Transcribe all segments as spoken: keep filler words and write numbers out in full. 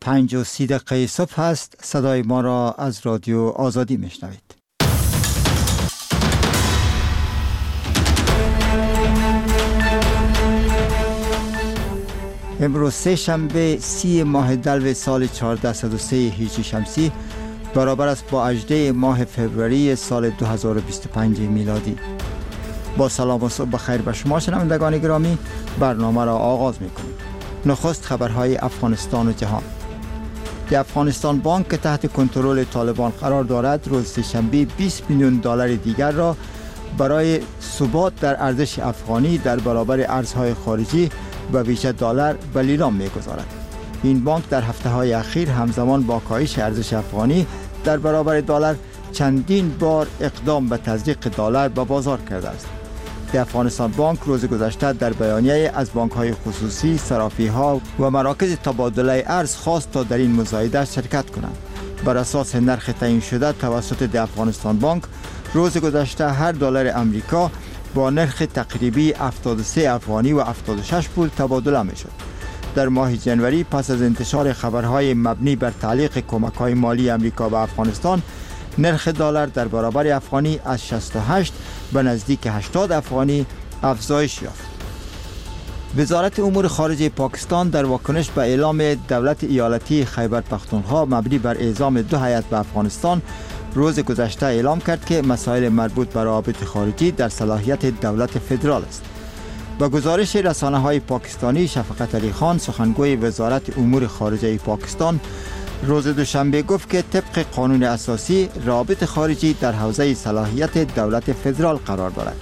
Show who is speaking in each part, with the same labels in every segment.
Speaker 1: پنج و سی دقیقه صبح هست. صدای ما را از رادیو آزادی میشنوید. امروز سه شنبه سی ماه دلو سال چهارده صد و سه هجری شمسی برابر است با هجده ماه فوریه سال دو هزار و بیست و پنج میلادی. با سلام و صبح بخیر به شما شنوندگان گرامی، برنامه را آغاز می‌کنیم. نخست خبرهای افغانستان و جهان. دی افغانستان بانک که تحت کنترل طالبان قرار دارد، روز سه‌شنبه بیست میلیون دلار دیگر را برای ثبات در ارزش افغانی در برابر ارزهای خارجی و ویژه دلار به لیلام می‌گذارد. این بانک در هفته‌های اخیر همزمان با کاهش ارزش افغانی در برابر دلار چندین بار اقدام به تزریق دلار به بازار کرده است. دی افغانستان بانک روز گذشته در بیانیه از بانک‌های خصوصی، صرافی‌ها و مراکز تبادله ارز خواست تا در این مزایده شرکت کنند. بر اساس نرخ تعیین شده توسط دی افغانستان بانک، روز گذشته هر دلار امریکا با نرخ تقریبی هفتاد و سه افغانی و هفتاد و شش پول تبادله می‌شد. در ماه جنوری پس از انتشار خبرهای مبنی بر تعلیق کمک‌های مالی امریکا به افغانستان، نرخ دلار در برابر افغانی از شصت و هشت به نزدیک هشتاد افغانی افزایش یافت. وزارت امور خارجه پاکستان در واکنش به اعلام دولت ایالتی خیبر پختونخوا مبنی بر اعزام دو هیئت به افغانستان، روز گذشته اعلام کرد که مسائل مربوط به روابط خارجی در صلاحیت دولت فدرال است. با گزارش رسانه‌های پاکستانی، شفقت علی خان، سخنگوی وزارت امور خارجه پاکستان، روز دوشنبه گفت که طبق قانون اساسی روابط خارجی در حوزه صلاحیت دولت فدرال قرار دارد.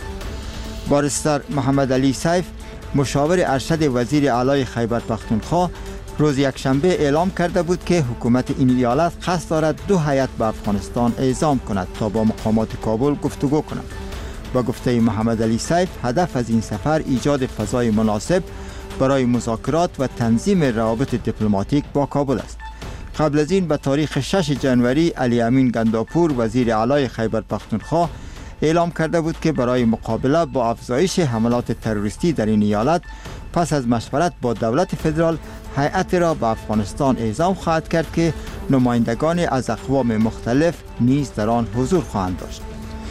Speaker 1: بارستر محمد علی سیف، مشاور ارشد وزیر اعلی خیبر پختونخوا، روز یکشنبه اعلام کرده بود که حکومت این ایالت قصد دارد دو هیئت به افغانستان اعزام کند تا با مقامات کابل گفتگو کند. با گفته محمد علی سیف، هدف از این سفر ایجاد فضای مناسب برای مذاکرات و تنظیم روابط دیپلماتیک با کابل است. قبل از این به تاریخ شش جنوری علی امین گنداپور، وزیر اعلی خیبر پختونخوا، اعلام کرده بود که برای مقابله با افزایش حملات تروریستی در این ایالت، پس از مشورت با دولت فدرال هیئت را به افغانستان اعزام خواهد کرد که نمایندگان از اقوام مختلف نیز در آن حضور خواهند داشت.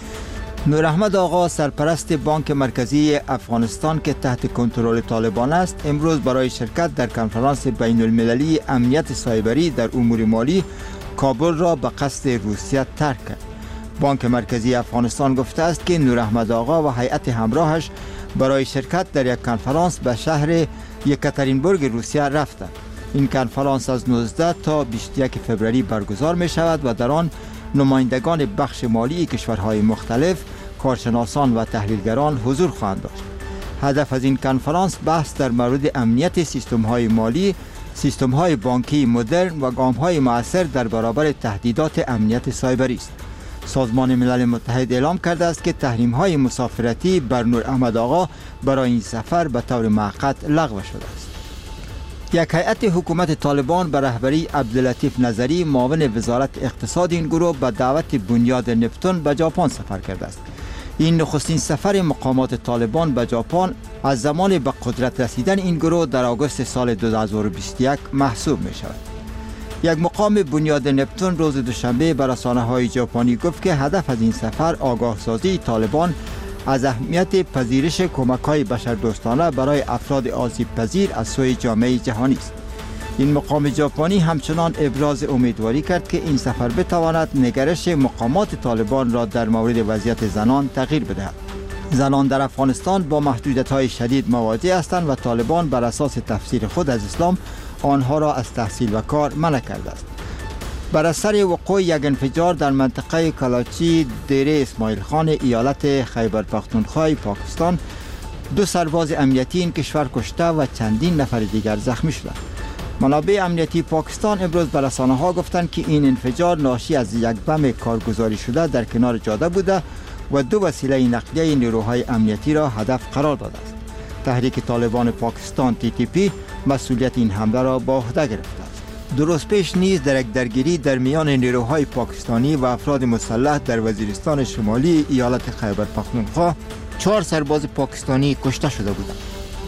Speaker 1: نور احمد آقا، سرپرست بانک مرکزی افغانستان که تحت کنترل طالبان است، امروز برای شرکت در کنفرانس بین المللی امنیت سایبری در امور مالی کابل را به قصد روسیه ترک کرد. بانک مرکزی افغانستان گفته است که نور احمد آقا و هیئت همراهش برای شرکت در یک کنفرانس به شهر یکاترینبورگ روسیه رفتند. این کنفرانس از نوزده تا بیست و یک فوریه برگزار می شود و در آن نمایندگان بخش مالی کشورهای مختلف، کارشناسان و تحلیلگران حضور خواهند داشت. هدف از این کنفرانس بحث در مورد امنیت سیستم‌های مالی، سیستم‌های بانکی مدرن و گام‌های مؤثر در برابر تهدیدات امنیت سایبری است. سازمان ملل متحد اعلام کرده است که تحریم‌های مسافرتی بر نور احمد آقا برای این سفر به طور موقت لغو شده است. یک هیئت حکومت طالبان به رهبری عبداللطیف نظری، معاون وزارت اقتصاد این گروه، به دعوت بنیاد نپتون به ژاپن سفر کرده است. این نخستین سفر مقامات طالبان به ژاپن از زمان به قدرت رسیدن این گروه در آگوست سال دو هزار و بیست و یک محسوب می شود. یک مقام بنیاد نپتون روز دوشنبه به رسانه‌های ژاپنی گفت که هدف از این سفر آگاهسازی طالبان از اهمیت پذیرش کمک‌های بشردوستانه برای افراد آسیب پذیر از سوی جامعه جهانی است. این مقام ژاپنی همچنان ابراز امیدواری کرد که این سفر بتواند نگرش مقامات طالبان را در مورد وضعیت زنان تغییر بدهد. زنان در افغانستان با محدودیت‌های شدید مواجه هستند و طالبان بر اساس تفسیر خود از اسلام آنها را از تحصیل و کار منع کرده است. بر اثر وقوع یک انفجار در منطقه کلاچی دیره اسماعیل خان ایالت خیبر پختونخوا پاکستان، دو سرباز امنیتی این کشور کشته و چندین نفر دیگر زخمی شدند. منابع امنیتی پاکستان امروز به رسانه‌ها گفتند که این انفجار ناشی از یک بم کارگزاری شده در کنار جاده بوده و دو وسیله نقلیه نیروهای امنیتی را هدف قرار داده است. تحریک طالبان پاکستان تی تی پی مسئولیت این حمله را به عهده گرفته است. درست پیش نیز در یک درگیری در میان نیروهای پاکستانی و افراد مسلح در وزیرستان شمالی ایالت خیبر پختونخوا چهار سرباز پاکستانی کشته شده بودند.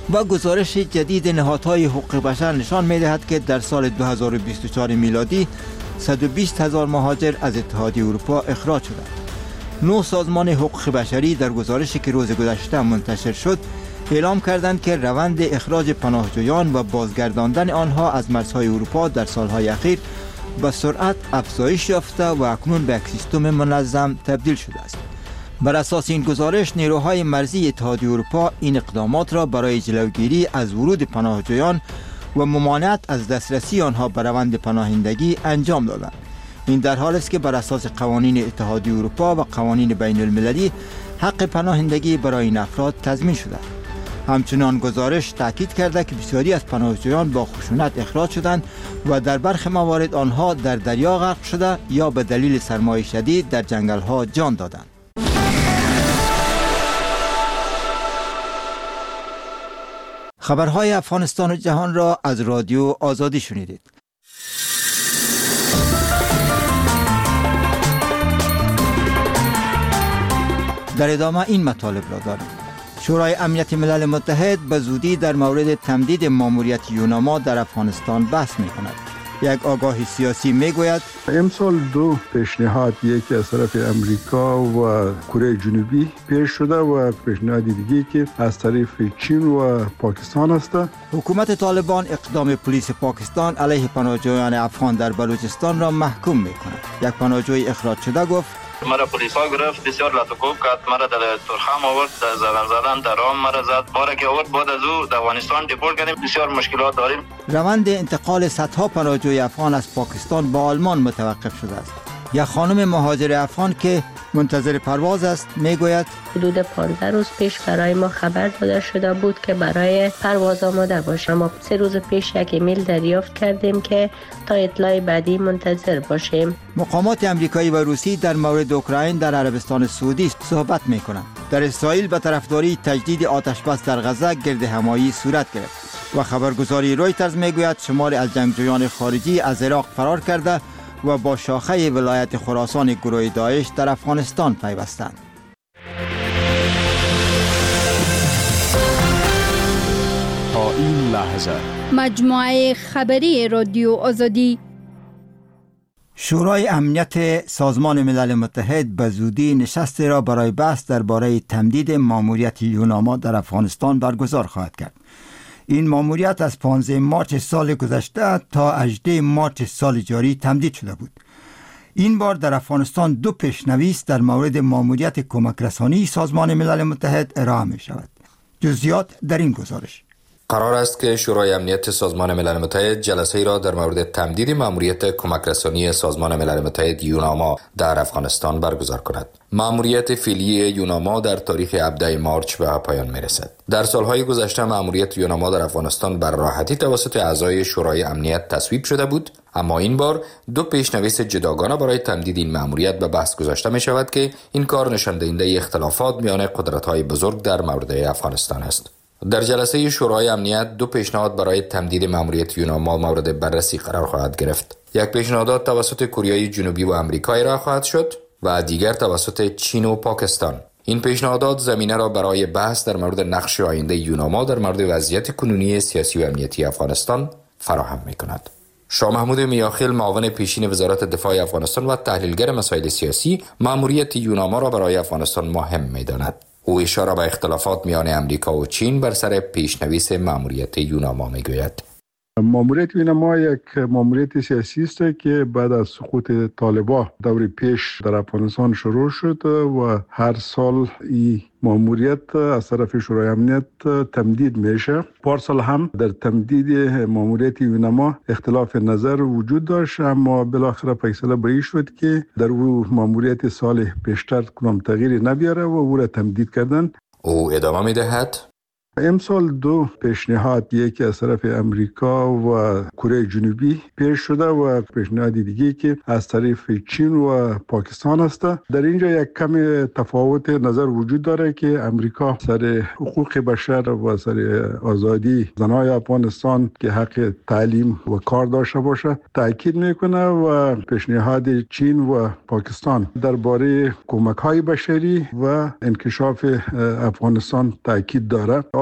Speaker 1: و گزارش جدید نهادهای حقوق بشر نشان می‌دهد که در سال دو هزار و بیست و چهار میلادی صد و بیست هزار مهاجر از اتحادیه اروپا اخراج شدند. نو سازمان حقوق بشری در گزارشی که روز گذشته منتشر شد اعلام کردند که روند اخراج پناهجویان و بازگرداندن آنها از مرزهای اروپا در سالهای اخیر به سرعت افزایش یافته و اکنون به یک سیستم منظم تبدیل شده است. بر اساس این گزارش نیروهای مرزی اتحادیه اروپا این اقدامات را برای جلوگیری از ورود پناهجویان و ممانعت از دسترسی آنها به روند پناهندگی انجام دادند. این در حالی است که بر اساس قوانین اتحادیه اروپا و قوانین بین المللی حق پناهندگی برای این افراد تضمین شده است. همچنان گزارش تاکید کرده که بسیاری از پناهجویان با خشونت اخراج شدند و در برخی موارد آنها در دریا غرق شده یا به دلیل سرمای شدید در جنگل‌ها جان دادند. خبرهای افغانستان و جهان را از رادیو آزادی شنیدید. در ادامه این مطالب را داریم. شورای امنیت ملل متحد به زودی در مورد تمدید ماموریت یوناما در افغانستان بحث می کند. یک آگاهی سیاسی می گوید
Speaker 2: امسال دو پیشنهاد، یکی از طرف امریکا و کره جنوبی پیش شده و پیشنهاد دیگه که از طرف چین و پاکستان است.
Speaker 1: حکومت طالبان اقدام پلیس پاکستان علیه پناهجویان افغان در بلوچستان را محکوم می کند. یک پناهجوی اخراج شده گفت
Speaker 3: مرا پلیس ها گرفت، بسیار لطف‌کوب کرد، مرا در ترخم آورد، در زدن زدن در رام مرا زد. ما که آورد بعد از او در افغانستان دیپورت کردیم. بسیار مشکلات داریم.
Speaker 1: روند انتقال صدها پناهجوی افغان از پاکستان به آلمان متوقف شده است. یک خانم مهاجر افغان که منتظر پرواز است میگوید
Speaker 4: حدود پانزده روز پیش برای ما خبر داده شده بود که برای پرواز آماده باشیم. ما سه روز پیش یک ایمیل دریافت کردیم که تا اطلاع بعدی منتظر باشیم.
Speaker 1: مقامات امریکایی و روسی در مورد اوکراین در عربستان سعودی صحبت میکنند. در اسرائیل به طرفداری تجدید آتش بس در غزه گرد همایی صورت گرفت و خبرگزاری رویترز میگوید شماری از جنگجویان خارجی از عراق فرار کرده و با شاخه ولایت خراسان گروه داعش در افغانستان پیوستند.
Speaker 5: تا این لحظه
Speaker 6: مجموعه خبری رادیو آزادی.
Speaker 1: شورای امنیت سازمان ملل متحد به زودی نشستی را برای بحث درباره تمدید ماموریت یوناما در افغانستان برگزار خواهد کرد. این ماموریت از پانزده مارس سال گذشته تا هجدهم مارس سال جاری تمدید شده بود. این بار در افغانستان دو پیشنویس در مورد ماموریت کمک رسانی سازمان ملل متحد ارائه می شود. جزئیات در این گزارش.
Speaker 7: قرار است که شورای امنیت سازمان ملل متحد جلسه‌ای را در مورد تمدید ماموریت کمک رسانی سازمان ملل متحد یوناما در افغانستان برگزار کند. ماموریت فعلی یوناما در تاریخ هفدهم مارس به پایان می‌رسد. در سالهای گذشته ماموریت یوناما در افغانستان بر راحتی توسط اعضای شورای امنیت تصویب شده بود، اما این بار دو پیشنویس جداگانه برای تمدید این ماموریت به بحث گذاشته می شود که این کار نشان دهنده اختلافات میان قدرت‌های بزرگ در مورد افغانستان است. در جلسه شورای امنیت دو پیشنهاد برای تمدید ماموریت یوناما مورد بررسی قرار خواهد گرفت. یک پیشنهاد توسط کره جنوبی و آمریکا ارائه خواهد شد و دیگر توسط چین و پاکستان. این پیشنهادات زمینه را برای بحث در مورد نقش آینده یوناما در مورد وضعیت کنونی سیاسی و امنیتی افغانستان فراهم می‌کند. شاه محمود میاخیل، معاون پیشین وزارت دفاع افغانستان و تحلیلگر مسائل سیاسی، ماموریت یوناما را برای افغانستان مهم می‌داند. او اشاره به اختلافات میان امریکا و چین بر سر پیشنویس ماموریت یوناما میگوید.
Speaker 2: ماموریت یوناما یک ماموریت سیاسی است که بعد از سقوط طالبان دور پیش در افغانستان شروع شد و هر سال این ماموریت از طرف شورای امنیت تمدید میشه. پارسال هم در تمدید ماموریت یوناما اختلاف نظر وجود داشت، اما بالاخره فیصله به این شد که در او ماموریت سال پیشتر کنم تغییری نبیاره و او را تمدید کردن.
Speaker 7: او ادامه میدهد
Speaker 2: امسال دو پیشنهاد، یکی از طرف امریکا و کره جنوبی پیش شده و پیشنهاد دیگه که از طرف چین و پاکستان است. در اینجا یک کم تفاوت نظر وجود داره که امریکا سر حقوق بشر و سر آزادی زنای افغانستان که حق تعلیم و کار داشته باشه تاکید میکنه و پیشنهاد چین و پاکستان درباره کمک های بشری و انکشاف افغانستان تاکید داره.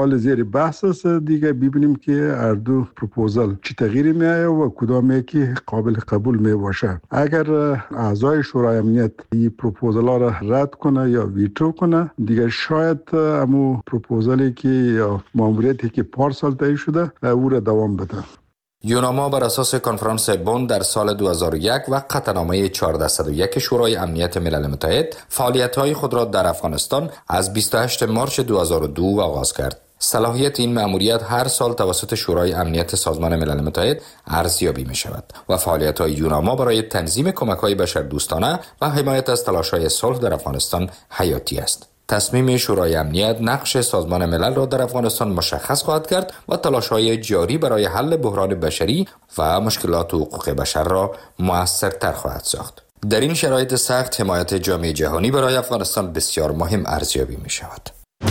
Speaker 2: حال زیر بحث است دیگه، ببینیم که هر دو پروپوزال چه تغییری میآید و کدام یکی قابل قبول می باشه. اگر اعضای شورای امنیت این پروپوزال ها را رد کنه یا ویتو کنه، دیگه شاید امو پروپوزالی که یا ماموریتی که پارسال طی شده او را دوام بده.
Speaker 7: یوناما بر اساس کنفرانس بن در سال دو هزار و یک و قطعنامه چهارصد و یک شورای امنیت ملل متحد فعالیت‌های خود را در افغانستان از بیست و هشتم مارس دو هزار و دو آغاز کرد. صلاحیت این مأموریت هر سال توسط شورای امنیت سازمان ملل متحد ارزیابی می شود و فعالیت‌های یوناما برای تنظیم کمک‌های بشردوستانه و حمایت از تلاش‌های صلح در افغانستان حیاتی است. تصمیم شورای امنیت نقش سازمان ملل را در افغانستان مشخص خواهد کرد و تلاش‌های جاری برای حل بحران بشری و مشکلات حقوق بشر را مؤثرتر خواهد ساخت. در این شرایط سخت حمایت جامعه جهانی برای افغانستان بسیار مهم ارزیابی می شود.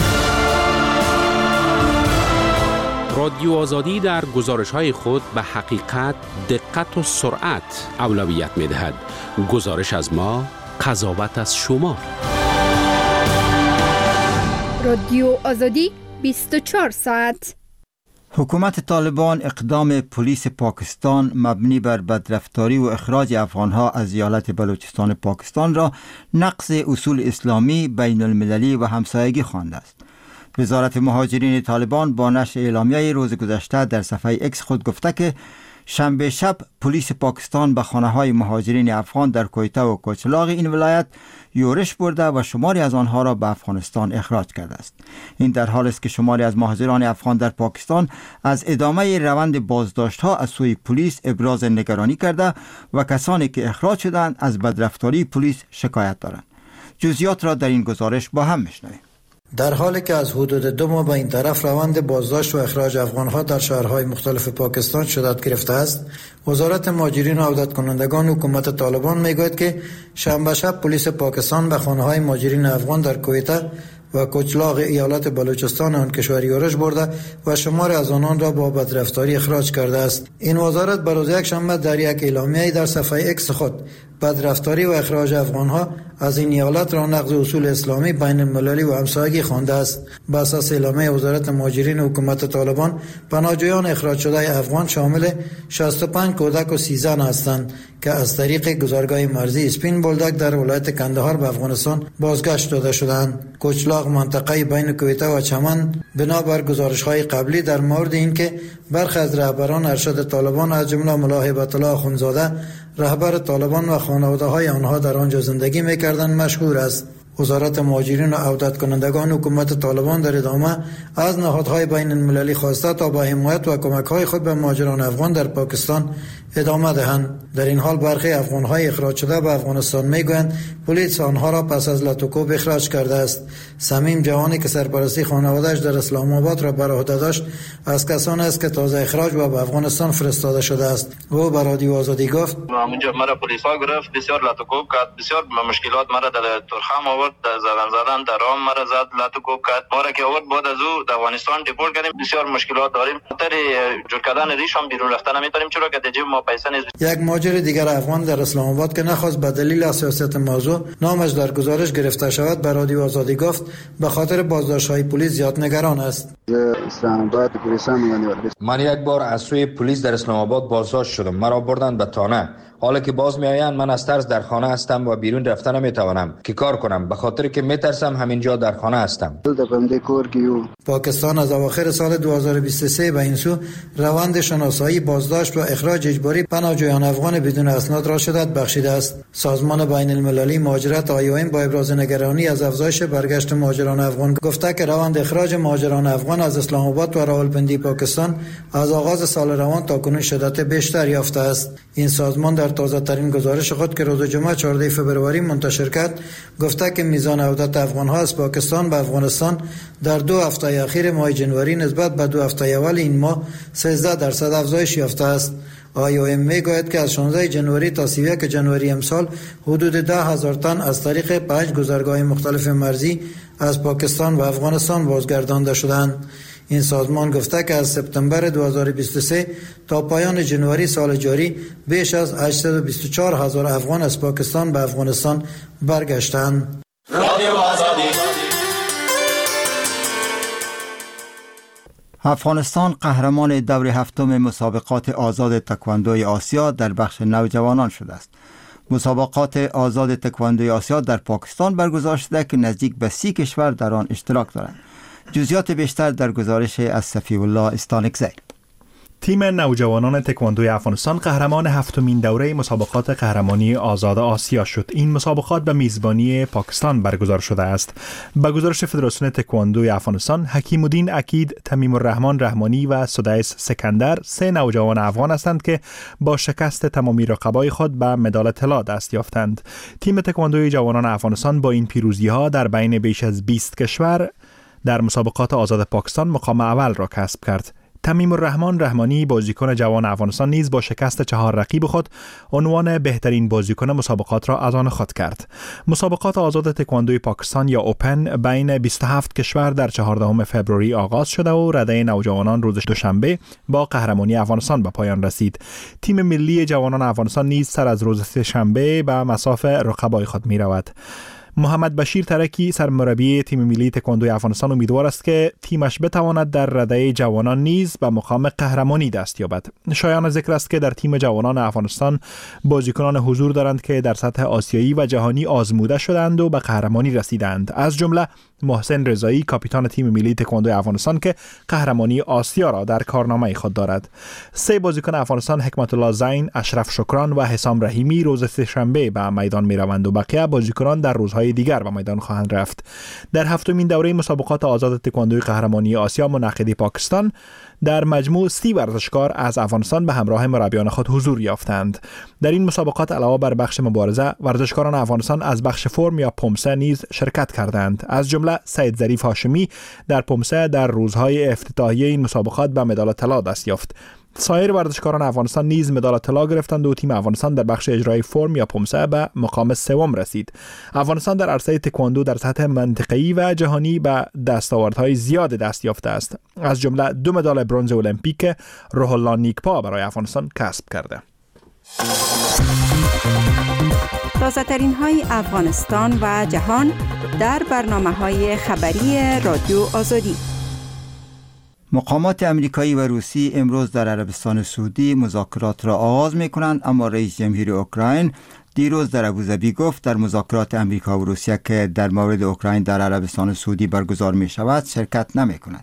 Speaker 5: رادیو آزادی در گزارش‌های خود به حقیقت، دقت و سرعت اولویت می‌دهد. گزارش از ما، قضاوت از شما.
Speaker 6: رادیو آزادی بیست و چهار ساعت.
Speaker 1: حکومت طالبان اقدام پلیس پاکستان مبنی بر بدرفتاری و اخراج افغانها از ایالت بلوچستان پاکستان را نقض اصول اسلامی، بین المللی و همسایگی خوانده است. وزارت مهاجرین طالبان با نشر اعلامیه روز گذشته در صفحه اکس خود گفته که شنبه شب پلیس پاکستان به خانه‌های مهاجرین افغان در کویته و کوچلاغ این ولایت یورش برده و شماری از آنها را به افغانستان اخراج کرده است. این در حالی است که شماری از مهاجران افغان در پاکستان از ادامه روند بازداشت‌ها از سوی پلیس ابراز نگرانی کرده و کسانی که اخراج شدند از بدرفتاری پلیس شکایت دارند. جزئیات را در این گزارش با هم می‌شنویم.
Speaker 8: در حالی که از حدود دو ماه به این طرف روند بازداشت و اخراج افغانها در شهرهای مختلف پاکستان شدت گرفته است، وزارت مهاجرین و عودت کنندگان حکومت طالبان میگوید که شنبه شب پلیس پاکستان به خانه‌های مهاجرین افغان در کویته و کوچلاغ ایالت بلوچستان آن کشور یورش برده و شمار از آنان را با بدرفتاری اخراج کرده است. این وزارت بر روز یک شنبه در یک اعلامیه در صفحه اکس خود بدرفتاری و اخراج افغانها از این ایالت را نقض اصول اسلامی، بین المللی و همسایگی خوانده است. بر اساس اعلامیه وزارت مهاجرین حکومت طالبان، پناهجویان اخراج شده افغان شامل شصت و پنج کودک و سی زن هستند که از طریق گذرگاه مرزی اسپین بولدک در ولایت کندهار به افغانستان بازگشت داده شدند. کوچلاغ منطقه بین کویته و چمن بنابر گزارش‌های قبلی در مورد اینکه برخی از رهبران ارشد طالبان از جمله ملا هیبت الله اخوندزاده رهبر طالبان و خانواده‌های آنها در آنجا زندگی می‌کردند مشهور است. وزارت مهاجرین و عودت کنندگان حکومت طالبان در ادامه از نهادهای بین المللی خواسته تا با حمایت و کمک‌های خود به مهاجران افغان در پاکستان ادامه دهند. در این حال برخی افغان‌های اخراج شده به افغانستان میگویند پلیس آنها را پس از لطوکوب اخراج کرده است. سمیم جوانی که سرپرستی خانواده‌اش در اسلام آباد را بر عهده داشت، از کسانی است که تازه اخراج و به افغانستان فرستاده شده است. او به رادیو آزادی گفت:
Speaker 3: اونجا مرا پلیس ها گرفت، بسیار لطوکوب کرد، بسیار مشکلات مرا در ترخم آورد، در زبان زدن در رام مرا زد، لطوکوب کرد. ما که آورد بعد از او در افغانستان دیپورت کردیم. بسیار مشکلات داریم. خاطر جور کردن ریش هم بیرون رفتن نمیتونیم، چرا که دیگه ما پیسه نیست.
Speaker 8: یک مهاجر دیگر افغان در اسلام آباد که نخواست به دلیل حساسیت موضوع نامش در گزارش گرفته شود به رادیو آزادی گفت به خاطر بازداشت‌های پلیس زیاد نگران است.
Speaker 9: اسلام آباد پلیسان
Speaker 7: من یک بار از سوی پلیس در اسلام آباد بازداشت شدم، مرا بردند به تانه. حالا که باز می آیند من از ترس در خانه هستم و بیرون رفتن نمی توانم که کار کنم، به خاطر که می ترسم همینجا در خانه هستم.
Speaker 8: پاکستان از اواخر سال دو هزار و بیست و سه به این سو روند شناسایی، بازداشت و اخراج اجباری پناهجویان افغان بدون اسناد را شدت بخشیده است. سازمان بین المللی مهاجرت آی او ام با ابراز نگرانی از افزایش برگشت مهاجران افغان گفته که روند اخراج مهاجران افغان از اسلام آباد و راولپندی پاکستان از آغاز سال روان تاکنون شدت بیشتر یافته است. این سازمان در تازه ترین گزارش خود که روز جمعه چهاردهم فوریه منتشر کرد گفته که میزان عودت افغان ها از پاکستان به افغانستان در دو هفته اخیر ماه جنوری نسبت به دو هفته اول این ماه سیزده درصد افزایش یافته است. آی او ام میگوید که از شانزده جنوری تا سی و یک جنوری امسال حدود ده هزار تن از طریق پنج گذرگاه مختلف مرزی از پاکستان و افغانستان بازگردانده شدند. این سازمان گفته که از سپتامبر دو هزار و بیست و سه تا پایان جنوری سال جاری بیش از هشتصد و بیست و چهار هزار افغان از پاکستان به افغانستان برگشتند.
Speaker 1: افغانستان قهرمان دور هفتم مسابقات آزاد تکواندوی آسیا در بخش نوجوانان شده است. مسابقات آزاد تکواندوی آسیا در پاکستان برگزار شده که نزدیک به سی کشور در آن اشتراک دارند. جزئیات بیشتر در گزارش از صفی الله استانکزی.
Speaker 10: تیم نوجوانان تکواندوی افغانستان قهرمان هفتمین دوره مسابقات قهرمانی آزاد آسیا شد. این مسابقات به میزبانی پاکستان برگزار شده است. به گزارش فدراسیون تکواندوی افغانستان، حکیم الدین اکید، تمیم الرحمن رحمانی و سدایس سکندر سه نوجوان افغان هستند که با شکست تمامی رقبای خود به مدال طلا دست یافتند. تیم تکواندوی جوانان افغانستان با این پیروزی‌ها در بین بیش از بیست کشور در مسابقات آزاد پاکستان مقام اول را کسب کرد. تمیم الرحمن رحمانی بازیکن جوان افغانستان نیز با شکست چهار رقیب خود عنوان بهترین بازیکن مسابقات را از آن خود کرد. مسابقات آزاد تکواندوی پاکستان یا اوپن بین بیست و هفت کشور در چهاردهم فوریه آغاز شده و رده نوجوانان روز دوشنبه با قهرمانی افغانستان به پایان رسید. تیم ملی جوانان افغانستان نیز سر از روز سه‌شنبه به مصاف رقبای خود می رود. محمد بشیر ترکی سرمربی تیم ملی تکواندوی افغانستان امیدوار است که تیمش بتواند در رده جوانان نیز به مقام قهرمانی دست یابد. شایان ذکر است که در تیم جوانان افغانستان بازیکنان حضور دارند که در سطح آسیایی و جهانی آزموده شدند و به قهرمانی رسیدند، از جمله محسن رضایی کاپیتان تیم ملی تکواندوی افغانستان که قهرمانی آسیا را در کارنامه خود دارد. سه بازیکن افغانستان حکمت الله زین، اشرف شکران و حسام رحیمی روز سه‌شنبه به میدان می‌روند و بقیه بازیکنان در روزهای دیگر به میدان خواهند رفت. در هفتمین دوره مسابقات آزاد تکواندوی قهرمانی آسیا منعقد پاکستان در مجموع سی ورزشکار از افغانستان به همراه مربیان خود حضور یافتند. در این مسابقات علاوه بر بخش مبارزه، ورزشکاران افغانستان از بخش فرم یا پمسه نیز شرکت کردند. از جمله سید ظریف هاشمی در پمسه در روزهای افتتاحیه این مسابقات به مدال طلا دست یافت. سایر ورزشکاران افغانستان نیز مدال طلا گرفتند و تیم افغانستان در بخش اجرای فرم یا پمسه به مقام سوم رسید. افغانستان در عرصه تکواندو در سطح منطقه‌ای و جهانی به دستاوردهای زیاد دست یافته است. از جمله دو مدال برنز المپیک روح الله نیکپا برای افغانستان کسب کرده.
Speaker 11: تازه ترین های افغانستان و جهان در برنامه‌های خبری رادیو آزادی.
Speaker 1: مقامات امریکایی و روسی امروز در عربستان سعودی مذاکرات را آغاز می کنند، اما رئیس جمهوری اوکراین دیروز در ابوظبی گفت در مذاکرات امریکا و روسیه که در مورد اوکراین در عربستان سعودی برگزار می شود شرکت نمی کند.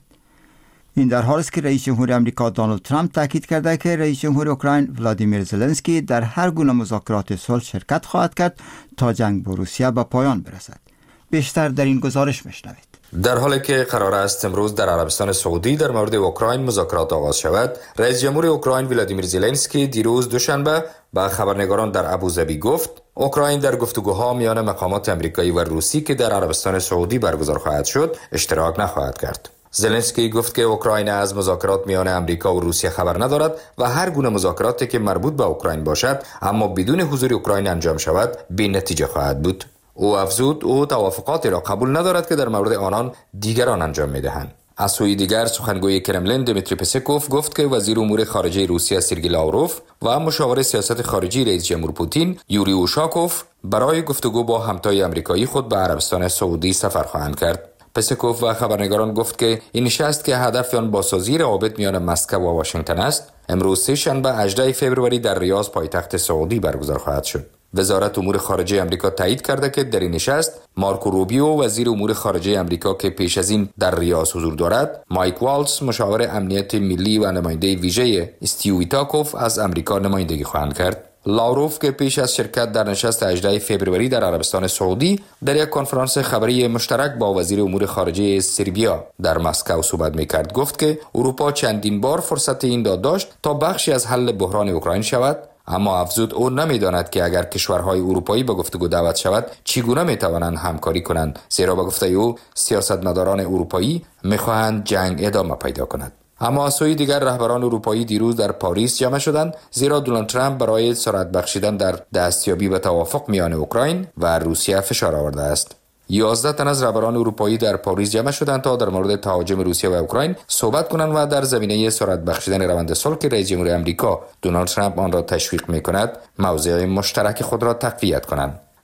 Speaker 1: این در حالی است که رئیس جمهور آمریکا دونالد ترامپ تاکید کرده که رئیس جمهور اوکراین ولادیمیر زلنسکی در هر گونه مذاکرات صلح شرکت خواهد کرد تا جنگ با روسیه به پایان برسد. بیشتر در این گزارش میشنوید.
Speaker 7: در حالی که قرار است امروز در عربستان سعودی در مورد اوکراین مذاکرات آغاز شود، رئیس جمهور اوکراین ولادیمیر زلنسکی دیروز دوشنبه به خبرنگاران در ابوظبی گفت اوکراین در گفتگوها میان مقامات آمریکایی و روسی که در عربستان سعودی برگزار خواهد شد اشتراک نخواهد کرد. زلنسکی گفت که اوکراین از مذاکرات میان آمریکا و روسیه خبر ندارد و هر گونه مذاکراتی که مربوط به اوکراین باشد اما بدون حضور اوکراین انجام شود بی نتیجه خواهد بود. او افزود او توافقاتی را قبول ندارد که در مورد آنان دیگران انجام میدهند. از سوی دیگر سخنگوی کرملین دمیتری پسکوف گفت که وزیر امور خارجه روسیه سرگئی لاوروف و مشاور سیاست خارجی رئیس جمهور پوتین یوری اوشاکوف برای گفتگو با همتای آمریکایی خود به عربستان سعودی سفر خواهند کرد. پسکوف و خبرنگاران گفت که این نشست که هدف آن بازسازی روابط میان مسکو و واشنگتن است، امروز سه شنبه هجدهم فوریه در ریاض پایتخت سعودی برگزار خواهد شد. وزارت امور خارجه آمریکا تایید کرده که در این نشست مارکو روبیو وزیر امور خارجه آمریکا که پیش از این در ریاض حضور دارد، مایک والتز مشاور امنیت ملی و نماینده ویژه استیو ویتاکوف از آمریکا نمایندگی خواهند کرد. لاوروف که پیش از شرکت در نشست هجدهم فوریه در عربستان سعودی در یک کنفرانس خبری مشترک با وزیر امور خارجه سربیا در مسکو صحبت می‌کرد گفت که اروپا چندین بار فرصت این داد داشت تا بخشی از حل بحران اوکراین شود، اما افزود او نمی‌داند که اگر کشورهای اروپایی به گفتگو دعوت شود چگونه می‌توانند همکاری کنند، زیرا به گفته او سیاستمداران اروپایی می‌خواهند جنگ ادامه پیدا کند. اما از سوی دیگر رهبران اروپایی دیروز در پاریس جمع شدند، زیرا دونالد ترامپ برای سرعت بخشیدن در دستیابی به توافق میان اوکراین و روسیه فشار آورده است. یازده تن از رهبران اروپایی در پاریس جمع شدند تا در مورد تهاجم روسیه و اوکراین صحبت کنند و در زمینه سرعت بخشیدن روند صلح که رئیس جمهور آمریکا دونالد ترامپ آن را تشویق می‌کند، موضع مشترک خود را تقویت کنند.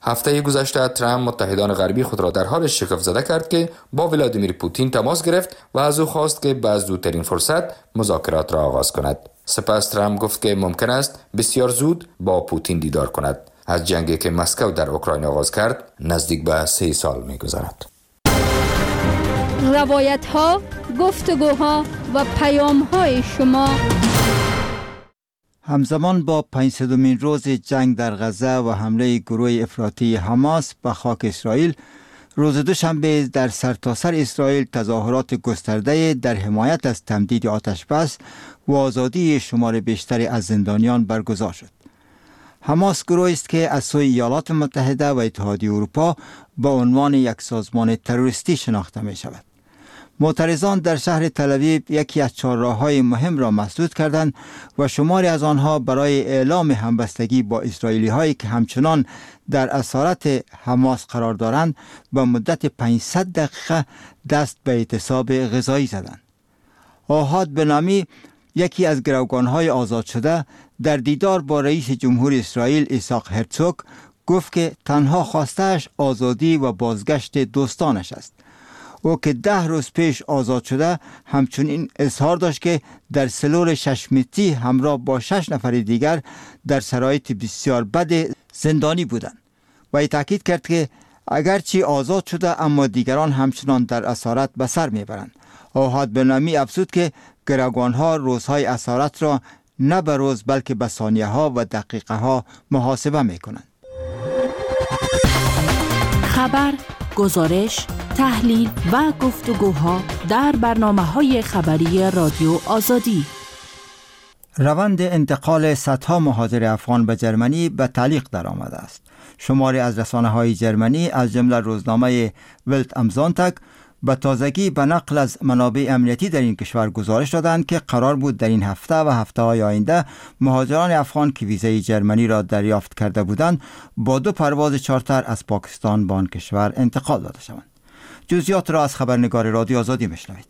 Speaker 7: هفته گذشته ترامپ متحدان غربی خود را در حال شگفت زده کرد که با ولادیمیر پوتین تماس گرفت و از او خواست که به زودترین فرصت مذاکرات را آغاز کند. سپس ترامپ گفت که ممکن است بسیار زود با پوتین دیدار کند. از جنگی که مسکو در اوکراین آغاز کرد نزدیک به سه سال می‌گذرد.
Speaker 6: روایت ها، گفتگوها و پیام های شما.
Speaker 1: همزمان با پنجصدمین روز جنگ در غزه و حمله گروه افراطی حماس به خاک اسرائیل، روز دوشنبه در سرتاسر اسرائیل تظاهرات گسترده در حمایت از تمدید آتش بس و آزادی شمار بیشتری از زندانیان برگزار شد. حماس گروهی است که از سوی ایالات متحده و اتحادیه اروپا به عنوان یک سازمان تروریستی شناخته می شود. معترضان در شهر تل‌آویو یکی از چهارراه‌های مهم را مسدود کردند و شماری از آنها برای اعلام همبستگی با اسرائیلی‌هایی که همچنان در اسارت حماس قرار دارند به مدت پانصد دقیقه دست به اعتصاب غذایی زدند. آحاد بنامی، یکی از گروگان‌های آزاد شده، در دیدار با رئیس جمهور اسرائیل ایساق هرتزوگ گفت که تنها خواسته‌اش آزادی و بازگشت دوستانش است. او که ده روز پیش آزاد شده همچنین اظهار داشت که در سلول ششمیتی همراه با شش نفر دیگر در شرایط بسیار بد زندانی بودند و ای تاکید کرد که اگرچه آزاد شده اما دیگران همچنان در اسارت به سر میبرند. آحاد بنامی افزود که گروگانها روزهای اسارت را نه به روز بلکه به ثانیه ها و دقیقه ها محاسبه میکنند.
Speaker 12: خبر، گزارش، تحلیل و گفتگوها در برنامه‌های خبری رادیو آزادی.
Speaker 1: روند انتقال صدها مهاجر افغان به جرمنی به تعلیق درآمده است. شماری از رسانه‌های جرمنی از جمله روزنامه ولت ام زونتاگ به تازگی به نقل از منابع امنیتی در این کشور گزارش دادند که قرار بود در این هفته و هفته‌های آینده مهاجران افغان که ویزای جرمنی را دریافت کرده بودند با دو پرواز چارتر از پاکستان به آن کشور انتقال داده شوند. جزئیات را از خبرنگار رادیو آزادی میشنوید.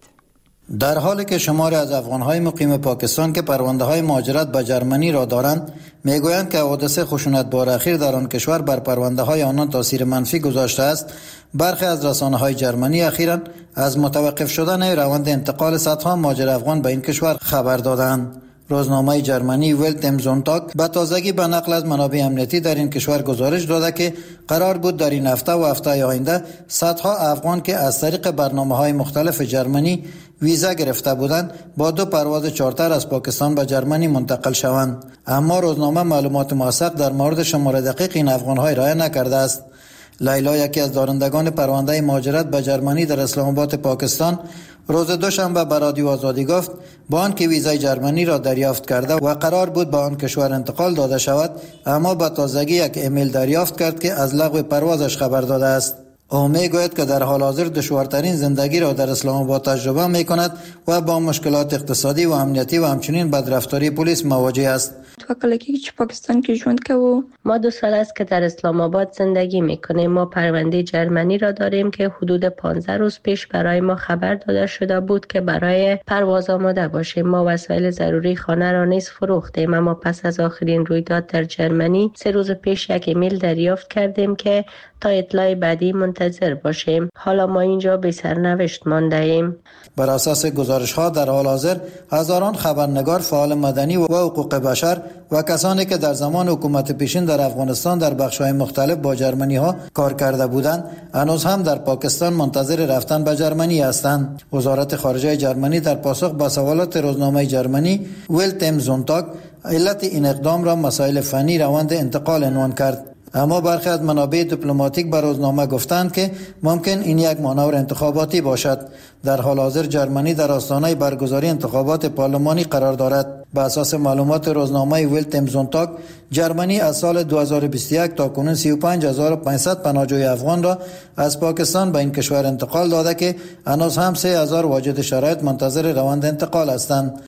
Speaker 8: در حالی که شماری از افغان‌های مقیم پاکستان که پرونده‌های مهاجرت به جرمنی را دارند میگویند که حادثه خشونت‌بار اخیر در آن کشور بر پرونده‌های آنان تاثیر منفی گذاشته است، برخی از رسانه‌های جرمنی اخیراً از متوقف شدن روند انتقال صدها مهاجر افغان به این کشور خبر دادند. روزنامه جرمنی ولت ام زونتاگ به تازگی به نقل از منابع امنیتی در این کشور گزارش داده که قرار بود در این هفته و هفته آینده صدها افغان که از طریق برنامه‌های مختلف جرمنی ویزا گرفته بودند با دو پرواز چارتر از پاکستان به جرمنی منتقل شوند. اما روزنامه معلومات موثق در مورد شمار دقیق این افغان‌ها ارائه نکرده است. لیلا، یکی از دارندگان پرونده مهاجرت به جرمنی در اسلام آباد پاکستان، روز دوشنبه به رادیو آزادی گفت با آنکه ویزای جرمنی را دریافت کرده و قرار بود به آن کشور انتقال داده شود، اما به تازگی یک ایمیل دریافت کرد که از لغو پروازش خبر داده است. او میگوید که در حال حاضر دشوارترین زندگی را در اسلام آباد تجربه می کند و با مشکلات اقتصادی و امنیتی و همچنین بدرفتاری پلیس مواجه است.
Speaker 13: تو کلکی که پاکستان که ژوند که و
Speaker 4: ما دو سال است که در اسلام آباد زندگی میکنیم. ما پرونده جرمنی را داریم که حدود پانزده روز پیش برای ما خبر داده شده بود که برای پرواز آماده باشیم. ما وسایل ضروری خانه را نیز فروختیم، اما پس از آخرین رویداد در جرمنی سه روز پیش یک ایمیل دریافت کردیم که تا اطلاع بعدی منتظر باشیم. حالا ما اینجا بی سرنوشت مانده ایم.
Speaker 8: بر اساس گزارش ها در حال حاضر هزاران خبرنگار، فعال مدنی و حقوق بشر و کسانی که در زمان حکومت پیشین در افغانستان در بخش‌های مختلف با جرمنی ها کار کرده بودند هنوز هم در پاکستان منتظر رفتن به جرمنی هستند. وزارت خارجه جرمنی در پاسخ به سوالات روزنامه جرمنی ولت ام زونتاگ علت این اقدام را مسائل فنی روند انتقال عنوان کرد. اما برخی از منابع دیپلماتیک به روزنامه گفتند که ممکن این یک مانور انتخاباتی باشد. در حال حاضر جرمنی در آستانه برگزاری انتخابات پارلمانی قرار دارد. به اساس معلومات روزنامه ولت ام زونتاگ، جرمنی از سال دو هزار و بیست و یک تا کنون سی و پنج هزار و پانصد پناهجوی افغان را از پاکستان به این کشور انتقال داده که هنوز هم سه هزار واجد شرایط منتظر روند انتقال هستند.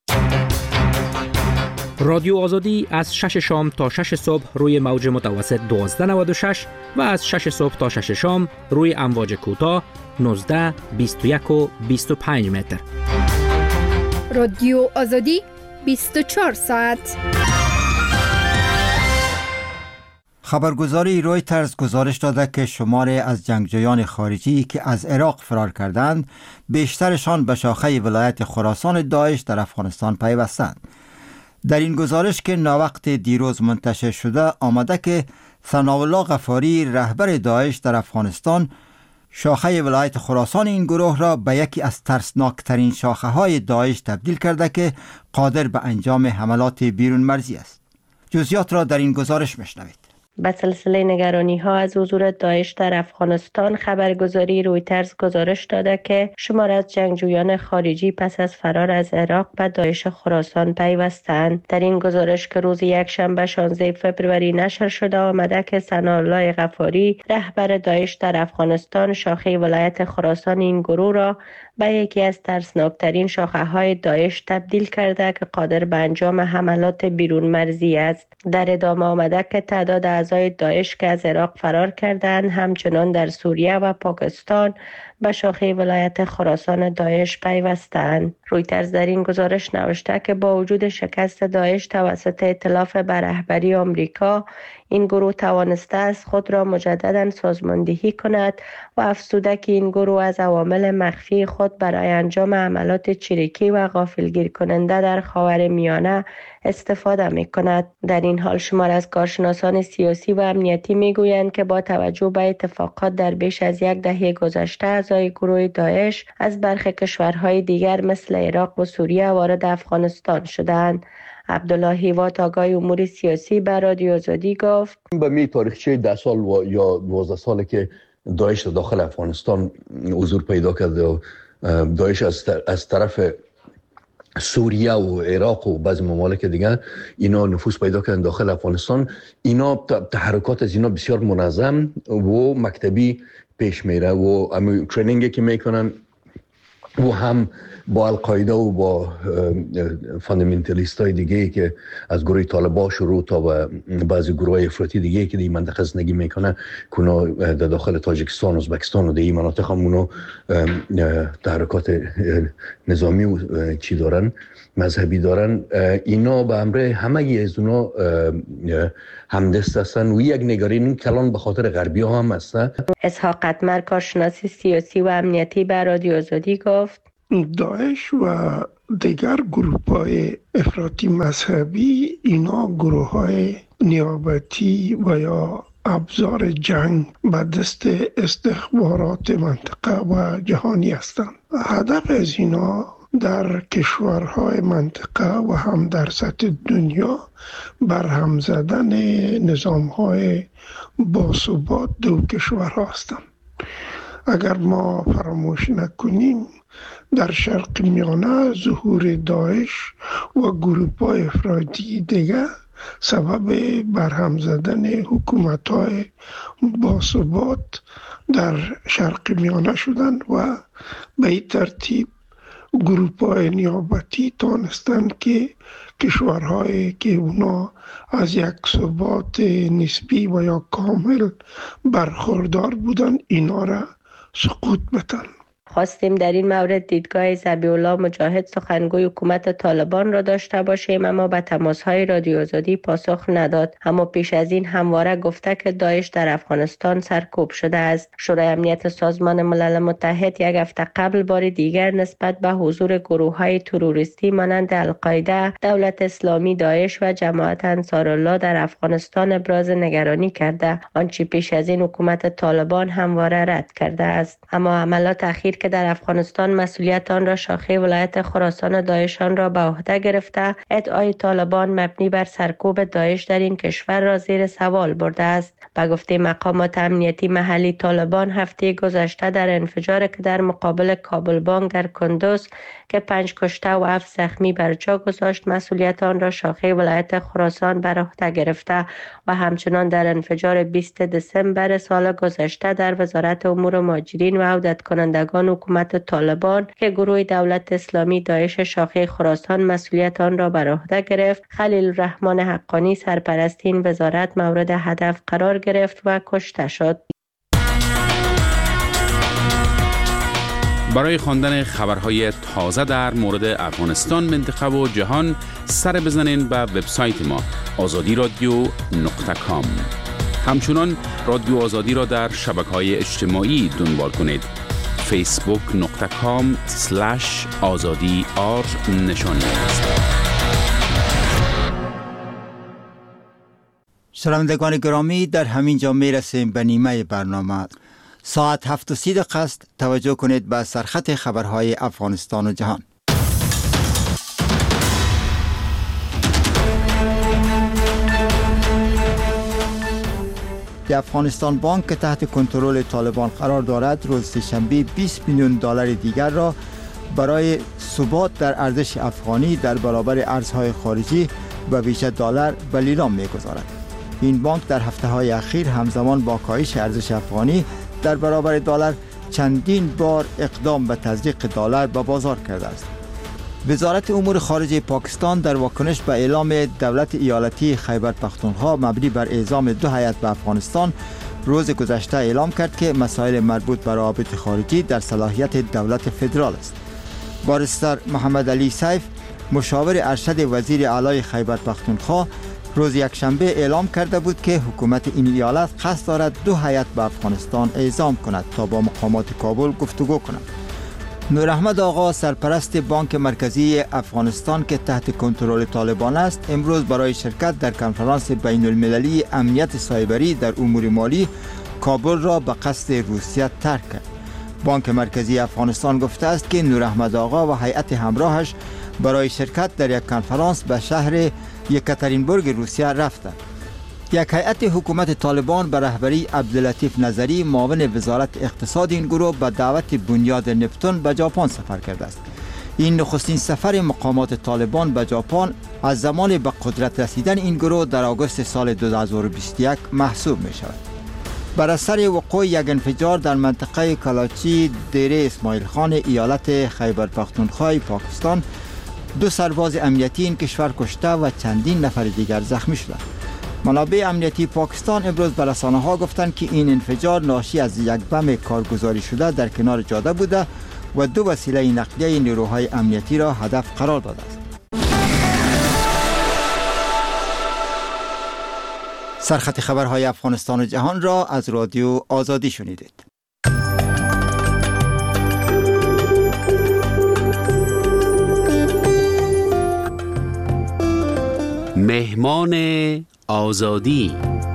Speaker 14: رادیو آزادی از شش شام تا شش صبح روی موج متوسط دوازده نود و شش و از شش صبح تا شش شام روی امواج کوتاه نوزده، بیست و یک و بیست و پنج متر.
Speaker 6: رادیو آزادی بیست و چهار ساعت.
Speaker 1: خبرگزاری رویترز گزارش داده که شماری از جنگجویان خارجی که از عراق فرار کردند بیشترشان به شاخه ولایت خراسان داعش در افغانستان پیوستند. در این گزارش که ناوقت دیروز منتشر شده آمده که ثناءالله غفاری رهبر داعش در افغانستان شاخه ولایت خراسان این گروه را به یکی از ترسناکترین شاخه های داعش تبدیل کرده که قادر به انجام حملات بیرون مرزی است. جزئیات را در این گزارش میشنوید.
Speaker 4: به سلسله نگرانی ها از حضور داعش در افغانستان خبرگزاری رویترز گزارش داده که شمار از جنگجویان خارجی پس از فرار از عراق به داعش خراسان پیوستند. در این گزارش که روز یکشنبه شانزده فوریه نشر شده آمده که ثناءالله غفاری رهبر داعش در افغانستان شاخه ولایت خراسان این گروه را به یکی از ترسناکترین شاخه های داعش تبدیل کرده که قادر به انجام حملات بیرون مرزی است. در ادامه آمده که تعداد اعضای داعش که از عراق فرار کردند همچنان در سوریه و پاکستان به شاخه ولایت خراسان داعش پیوستند. رویترز در این گزارش نوشته که با وجود شکست داعش توسط ائتلاف به رهبری آمریکا، این گروه توانسته است خود را مجددا سازماندهی کند و افزوده که این گروه از عوامل مخفی خود برای انجام عملات چریکی و غافلگیر کننده در خاورمیانه استفاده می کند. در این حال شمار از کارشناسان سیاسی و امنیتی می گویند که با توجه به اتفاقات در بیش از یک دهه گذشته اعضای گروه داعش از برخی کشورهای دیگر مثل عراق و سوریه وارد افغانستان شدند. عبدالله هیوات آگای امور سیاسی به رادیو آزادی گفت
Speaker 15: به می تاریخچه ده سال و یا دوازده ساله که داعش داخل افغانستان حضور پیدا کرده و داعش از از طرف سوریه و عراق و بعضی ممالک دیگر اینا نفوذ پیدا کردن داخل افغانستان، اینا تحرکات از اینا بسیار منظم و مکتبی پیش میره و همین ترینینگی که میکنن و هم با القاعده و با فاندامنتالیست های دیگه که از گروه طالبان شروع تا به بعضی گروه افراطی دیگه که در این منطقه زندگی میکنه کنا در داخل تاجیکستان و ازبکستان و در این مناطق هم اونا تحرکات نظامی و چی دارن مذهبی دارن، اینا به امر همه از اونا همدست هستن و یک نگرانی کلان به خاطر غربی ها هم هستن.
Speaker 4: اسحاق قطمر کارشناس سیاسی و امنیتی به رادیو آزادی گفت
Speaker 16: داعش و دیگر گروه‌های افراطی مذهبی اینا گروه‌های نیابتی و یا ابزار جنگ به دست استخبارات منطقه و جهانی هستند. هدف از اینا در کشورهای منطقه و هم در سطح دنیا برهم زدن نظام‌های باثبات دو کشورها هستند. اگر ما فراموش نکنیم در شرق میانه ظهور داعش و گروه‌های افراطی دیگر سبب برهم زدن حکومت‌های باثبات در شرق میانه شدند و به این ترتیب گروه‌های نیابتی تانستند که کشورهایی که اونا از یک ثبات نسبی و یا کامل برخوردار بودند اینا را سقوط بدن.
Speaker 4: خواستیم در این مورد دیدگاه ذبیح الله مجاهد سخنگوی حکومت طالبان را داشته باشیم اما به تماس‌های رادیو آزادی پاسخ نداد. اما پیش از این همواره گفته که داعش در افغانستان سرکوب شده است. شورای امنیت سازمان ملل متحد یک هفته قبل بار دیگر نسبت به حضور گروه‌های تروریستی مانند القاعده، دولت اسلامی، داعش و جماعت انصارالله در افغانستان ابراز نگرانی کرده، آنچه پیش از این حکومت طالبان همواره رد کرده است. اما حملات اخیر که در افغانستان مسئولیت آن را شاخه ولایت خراسان داعش آن را به عهده گرفته، ادعای طالبان مبنی بر سرکوب داعش در این کشور را زیر سوال برده است. به گفته مقامات امنیتی محلی، طالبان هفته گذشته در انفجار که در مقابل کابل بانک در کندوز که پنج کشته و هفت زخمی بر جا گذاشت، مسئولیت آن را شاخه ولایت خراسان بر عهده گرفته و همچنان در انفجار بیست دسامبر سال گذشته در وزارت امور مهاجرین و عودت کنندگان حکومت طالبان که گروه دولت اسلامی داعش شاخه خراسان مسئولیت آن را بر عهده گرفت، خلیل الرحمن حقانی سرپرست این وزارت مورد هدف قرار گرفت و کشته شد.
Speaker 5: برای خواندن خبرهای تازه در مورد افغانستان، منطقه و جهان سر بزنین به وبسایت ما آزادی رادیو نقطه کام. همچنان رادیو آزادی را در شبکه‌های اجتماعی دنبال کنید. فیسبوک نقطه کام سلش آزادی آر نشانی است.
Speaker 1: شنوندگان گرامی، در همین جا می رسیم به نیمه برنامه. ساعت هفت و سی دقیقه است. توجه کنید به سرخط خبرهای افغانستان و جهان. افغانستان بانک که تحت کنترل طالبان قرار دارد، روز سه‌شنبه بیست میلیون دلار دیگر را برای ثبات در ارزش افغانی در برابر ارزهای خارجی به ویژه دلار به لیلام می‌گذارد. این بانک در هفته‌های اخیر همزمان با کاهش ارزش افغانی در برابر دلار چندین بار اقدام به تزریق دلار به بازار کرده است. وزارت امور خارجه پاکستان در واکنش به اعلام دولت ایالتی خیبر پختونخوا مبنی بر اعزام دو هیئت به افغانستان روز گذشته اعلام کرد که مسائل مربوط به روابط خارجی در صلاحیت دولت فدرال است. بارستر محمد علی سیف، مشاور ارشد وزیر اعلی خیبر پختونخوا، روز یکشنبه اعلام کرده بود که حکومت این ایالت قصد دارد دو هیئت به افغانستان اعزام کند تا با مقامات کابل گفتگو کند. نور احمد آقا، سرپرست بانک مرکزی افغانستان که تحت کنترل طالبان است، امروز برای شرکت در کنفرانس بین المللی امنیت سایبری در امور مالی کابل را به قصد روسیه ترک کرد. بانک مرکزی افغانستان گفته است که نور احمد آقا و هیئت همراهش برای شرکت در یک کنفرانس به شهر یکاترینبورگ روسیه رفتند. یک هیئت حکومت طالبان به رهبری عبداللطیف نظری، معاون وزارت اقتصاد این گروه، به دعوت بنیاد نپتون به ژاپن سفر کرده است. این نخستین سفر مقامات طالبان به ژاپن از زمان به قدرت رسیدن این گروه در آگوست سال دو هزار و بیست و یک محسوب می شود. بر اثر وقوع یک انفجار در منطقه کلاچی دیره اسماعیل خان ایالت خیبر پختونخوا پاکستان، دو سرباز امنیتی این کشور کشته و چندین نفر دیگر زخمی شدند. منابع امنیتی پاکستان امروز به رسانه‌ها گفتند که این انفجار ناشی از یک بم کارگزاری شده در کنار جاده بوده و دو وسیله نقلیه نیروهای امنیتی را هدف قرار داده است. سرخط خبرهای افغانستان و جهان را از رادیو آزادی شنیدید.
Speaker 5: مهمان آزادی.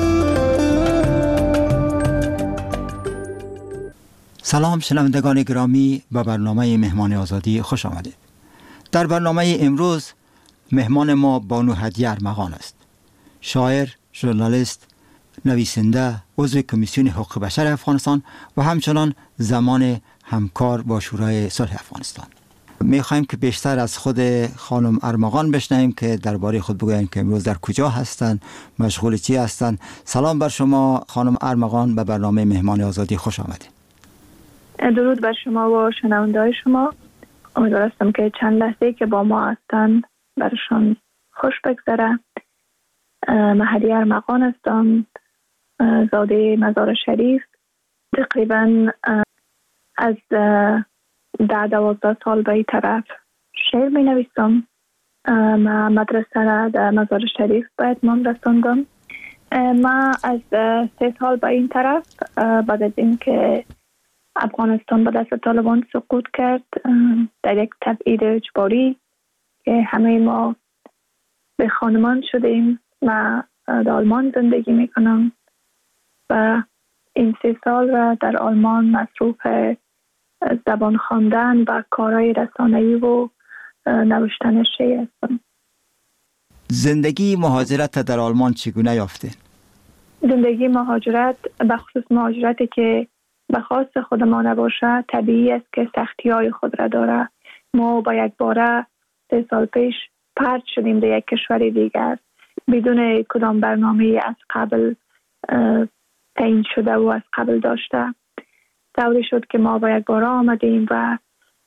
Speaker 1: سلام شنوندگان گرامی، به برنامه مهمان آزادی خوش آمدید. در برنامه امروز مهمان ما بانو هدیه ارمغان است. شاعر، ژورنالیست، نویسنده، عضو کمیسیون حقوق بشر افغانستان و همچنان زمان همکار با شورای صلح افغانستان. می‌خوایم که بیشتر از خود خانم ارمغان بشنویم که درباره خود بگویند که امروز در کجا هستند، مشغول چی هستند. سلام بر شما خانم ارمغان، به برنامه مهمان آزادی خوش آمدید.
Speaker 13: درود بر شما و شنونده‌های شما. امیدوار هستم که چند لحظه که با ما هستند برشان خوش بگذره. من هدیه ارمغان هستم، زاده مزار شریف. تقریبا از ده دوازده سال به این طرف شعر می نویسم. من مدرسه را در مزار شریف به اتمام رساندم. من از سه سال به این طرف بعد از این که افغانستان به دست طالبان سقوط کرد در یک تبعید اجباری که همه ما به خانمان شدیم، من در آلمان زندگی می کنم و این سه سال را در آلمان مصروف زبان خواندن و کارهای رسانه‌ای و نوشتن شعر هستم.
Speaker 1: زندگی مهاجرت در آلمان چگونه یافته؟
Speaker 13: زندگی مهاجرت، به خصوص مهاجرتی که به خواست خود ما نباشه، طبیعی است که سختی‌های خود را داره. ما با یک باره سه سال پیش پرت شدیم به یک کشور دیگر بدون کدام برنامه از قبل تعیین شده و از قبل داشته. طوری شد که ما با یک باره آمدیم و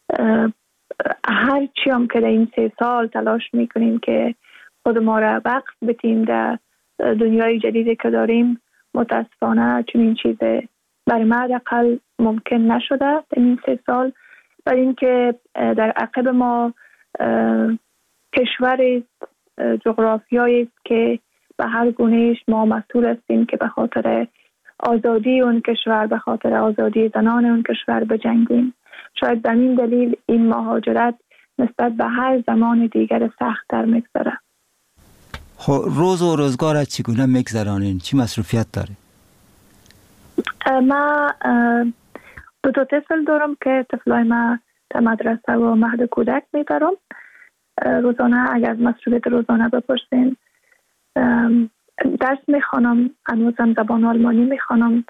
Speaker 13: هر چی هم که در این سه سال تلاش میکنیم که خود ما را وقف بتیم در دنیای جدیدی که داریم، متاسفانه چنین چیز برای ما حداقل ممکن نشده در این سه سال. برای اینکه در عقب ما کشوری است، جغرافیایی است که به هر گونهش ما مسئول هستیم که به خاطر آزادی اون کشور، به خاطر آزادی زنان اون کشور بجنگیم. شاید به این دلیل این مهاجرت نسبت به هر زمان دیگر سخت‌تر می‌گذره.
Speaker 1: خب روز و روزگار چگونه می‌گذرانین؟ چی مصروفیت داره؟
Speaker 13: ما دو تا طفل دارم که طفلای ما در مدرسه و مهد کودک میبرم. روزانه اگر از مصروفیت روزانه بپرسین، درس میخوانم، هنوزم زبان آلمانی میخوانم،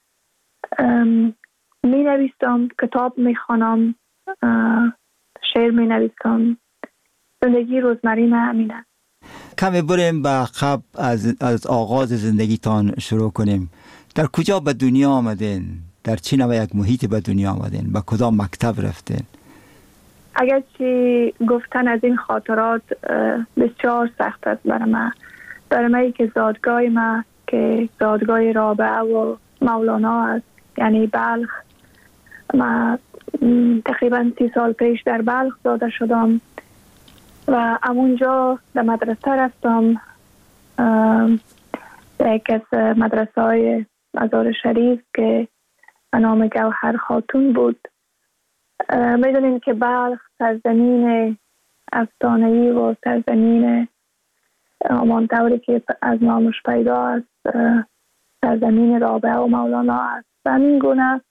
Speaker 13: مینویسم، کتاب میخوانم، شعر مینویسم. زندگی روزمره ما همینه.
Speaker 1: کمی بریم به عقب، از, از آغاز زندگیتان شروع کنیم. در کجا به دنیا آمدین؟ در چه نوع یک محیط به دنیا آمدین؟ به کدام مکتب رفتین؟
Speaker 13: اگرچه گفتن از این خاطرات بسیار سخت است برای من. برای من که زادگاه ما که زادگاه رابعه و مولانا است، یعنی بلخ. من تقریبا سی سال پیش در بلخ زاده شدم و همونجا در مدرسه رفتم. یک از مدرسه های مزار شریف که نام گوهر خاتون بود. میدونیم که بلخ سرزمین افسانه‌ای و سرزمین همان طوری که از نامش پیدا است سرزمین رابعه و مولانا است. و همین گونه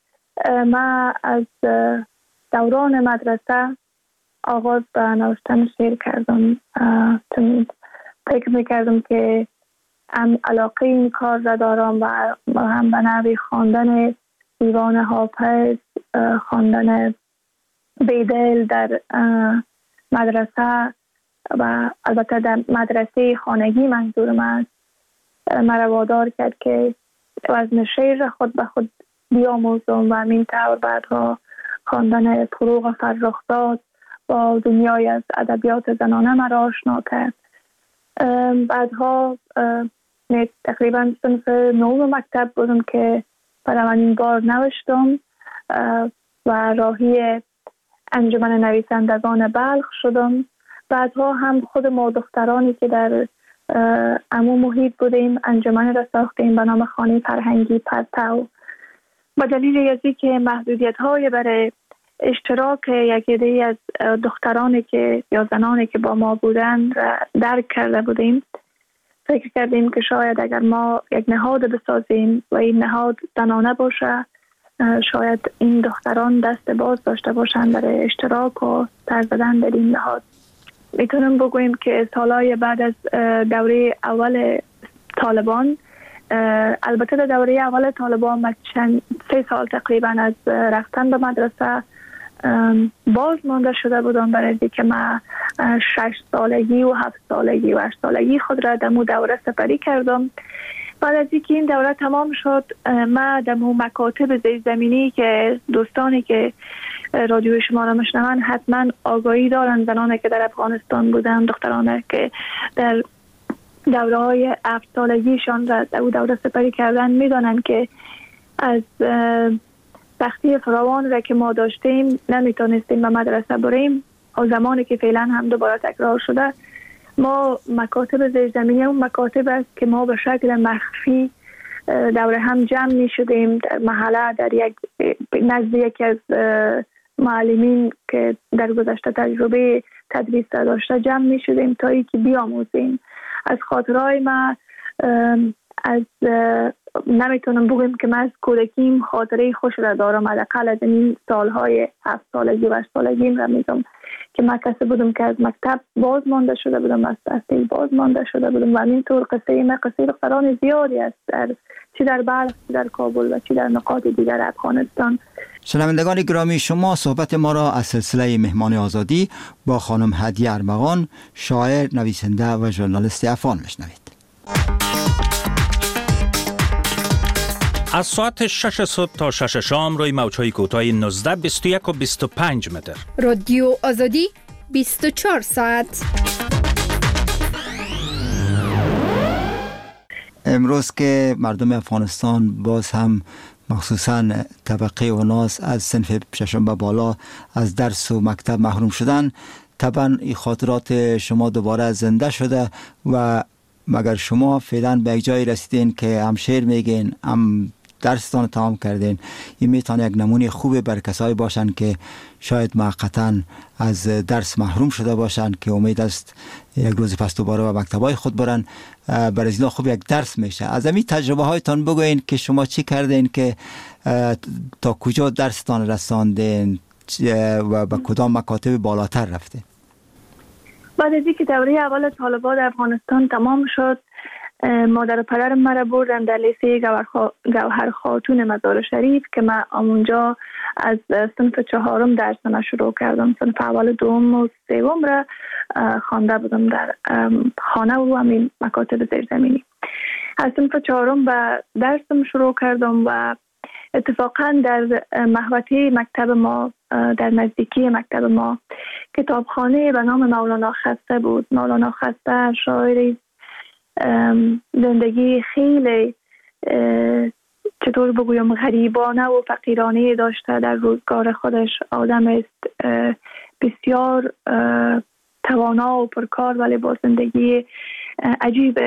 Speaker 13: من از دوران مدرسه آغاز به نوشتن شعر کردم، چون فکر میکردم که هم علاقه این کار را دارم و هم به نوی خواندن دیوان حافظ، خواندن بیدل در مدرسه و البته در مدرسه خانگی منظورم است، مرا وادار کرد که وزن شعر را خود به خود بیاموزم و همین طور بعدها خواندن فروغ فرخزاد با دنیای از ادبیات زنانه مرا آشنا کرد. بعدها تقریبا صنف نهم مکتب بودم که برای من این بار نوشتم و راهی انجمن نویسندگان بلخ شدم. بعدها هم خود ما دخترانی که در عموم محیط بودیم انجمن را ساختیم به نام خانه فرهنگی پرتو. با دلیل ازی که محدودیت های برای اشتراک یک عده از دخترانی که یا زنانی که با ما بودن را درک کرده بودیم، فکر کردیم که شاید اگر ما یک نهاد بسازیم و این نهاد زنانه باشه، شاید این دختران دست باز داشته باشند برای اشتراک و سر زدن در این نهاد. میتونم بگویم که سالهای بعد از دوره اول طالبان، البته در دوره اول طالبان من چند سه سال تقریبا از رفتن به مدرسه باز مانده شده بودم، برای اینکه من شش سالگی و هفت سالگی و هشت سالگی خود را در مو دوره سپری کردم. بعد از اینکه این دوره تمام شد، من در مو مکاتب زیرزمینی که دوستانی که رادیو شما را میشنون حتما آگاهی دارن، زنانی که در افغانستان بودن، دخترانی که در دوره های هفت سالگیشان را در او دوره سپری کردن، میدانن که از سختی فراوان را که ما داشتیم نمیتونستیم به مدرسه بریم. و زمانی که فعلا هم دوباره تکرار شده، ما مکاتب زیرزمینی اون مکاتب است که ما به شکل مخفی دوره هم جمع می شدیم در محله، در یک نزد یکی از معلمین که در گذشته تجربه تدریس داشته جمع می شدیم تا اینکه بیاموزیم. از خاطرهای ما از نمیتونم بگم که من از کودکیم خاطره خوش را دارم، حداقل از این سالهای هفت سالگی و هشت سالگیم را میگم که من کسی بودم که از مکتب باز مانده شده بودم، از تحصیل باز مانده شده بودم و همینطور قصه من قصه دختران زیادی است، در چی در بلخ، چی در کابل و چی در نقاط دیگر افغانستان.
Speaker 1: شنوندگان گرامی، شما صحبت ما را از سلسله مهمان آزادی با خانم هدیه ارمغان، شاعر، نویسنده و ژورنالیست افغان میشنوید.
Speaker 17: از ساعت شش صبح تا شش شام روی موج‌های کوتاه نوزده، بیست و یک و بیست و پنج متر.
Speaker 6: رادیو آزادی بیست و چهار ساعت.
Speaker 1: امروز که مردم افغانستان باز هم مخصوصاً طبقه اوناس از صنف ششم به بالا از درس و مکتب محروم شدن، طبعا این خاطرات شما دوباره زنده شده و مگر شما فعلا به یک جای رسیدین که هم شعر میگین، هم درستان تمام کردین، این میتونه یک نمونه خوبه بر کسایی باشن که شاید موقتا از درس محروم شده باشن که امید است یک روز پس دوباره به مکتبای خود برن. برای اینا خوب یک درس میشه. از همین تجربه هایتان بگوین که شما چی کردین که تا کجا درستان رساندین و به کدام مکاتب بالاتر رفتین؟
Speaker 13: بعد از اینکه دوره اول طالبان در افغانستان تمام شد، مادر و پدرم مرا بردن در لیسه گوهر خاتون مزار شریف که من اونجا از صنف چهارم درسم شروع کردم. صنف اول، دوم و سوم را خوانده بودم در خانه و همین مکاتب زیرزمینی. از صنف چهارم به درسم شروع کردم و اتفاقا در محوطه مکتب ما، در نزدیکی مکتب ما، کتابخانه به نام مولانا خسته بود. مولانا خسته شاعری زندگی خیلی چطور بگویم غریبانه و فقیرانه داشته. در روزگار خودش آدم است بسیار توانا و پرکار، ولی با زندگی عجیب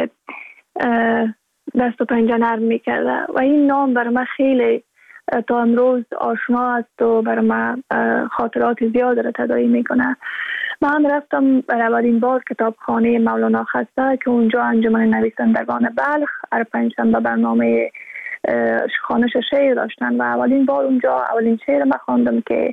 Speaker 13: دست و پنجه نرم میکرده و این نام برای من خیلی تا امروز آشنا است و برای من خاطرات زیاد را تداعی میکنه. من رفتم برای اولین بار کتابخانه مولانا خسته که اونجا انجمن نویسندگان بلخ هر پنجشنبه برنامه خوانش شعر داشتن و اولین بار اونجا اولین شعر من خواندم که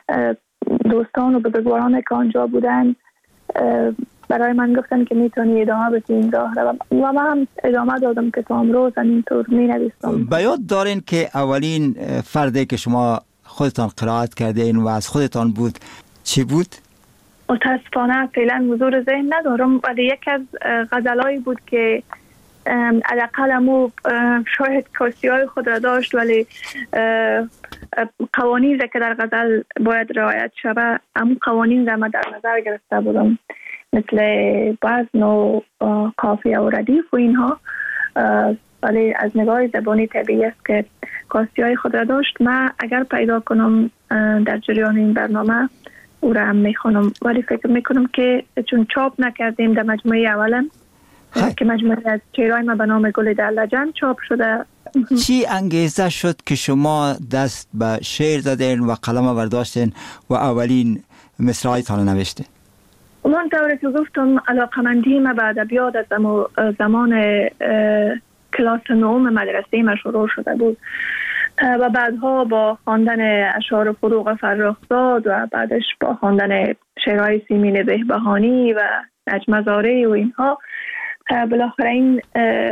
Speaker 13: دوستان و بزرگواران که آنجا بودن برای من گفتن که میتونی ادامه بدی این راه رو و من هم ادامه دادم که تا امروز همینطور می نویسم.
Speaker 1: به یاد دارین که اولین فردی که شما خودتان قرائت کردین و از خودتان بود چی بود؟
Speaker 13: متاسفانه فعلا حضور ذهن ندارم، ولی یک از غزلایی بود که علاقه مو شاید کاسیای خود را داشت، ولی قوانین را که در غزل باید رعایت شود همون قوانین را من در نظر گرفته بودم، مثل وزن و قافیه و ردیف و اینها، ولی از نگاه زبانی طبیعی است که کاسیای خود را داشت. من اگر پیدا کنم در جریان این برنامه او را هم میخونم، ولی فکر میکنم که چون چاپ نکردیم در مجموعه اولم که مجموعه از شعرهای ما به نام گل در لجن چاپ شده.
Speaker 1: چی انگیزه شد که شما دست به شعر زدین و قلم برداشتین و اولین مصرعایتان نوشتین؟
Speaker 13: من طوری که گفتم علاقمندی ما به ادبیات از زمان کلاس نهم مدرسه ما شروع شده بود و بعدها با خواندن اشعار فروغ فرخزاد و بعدش با خواندن شعرهای سیمین بهبهانی و نجم زاره و اینها بالاخره این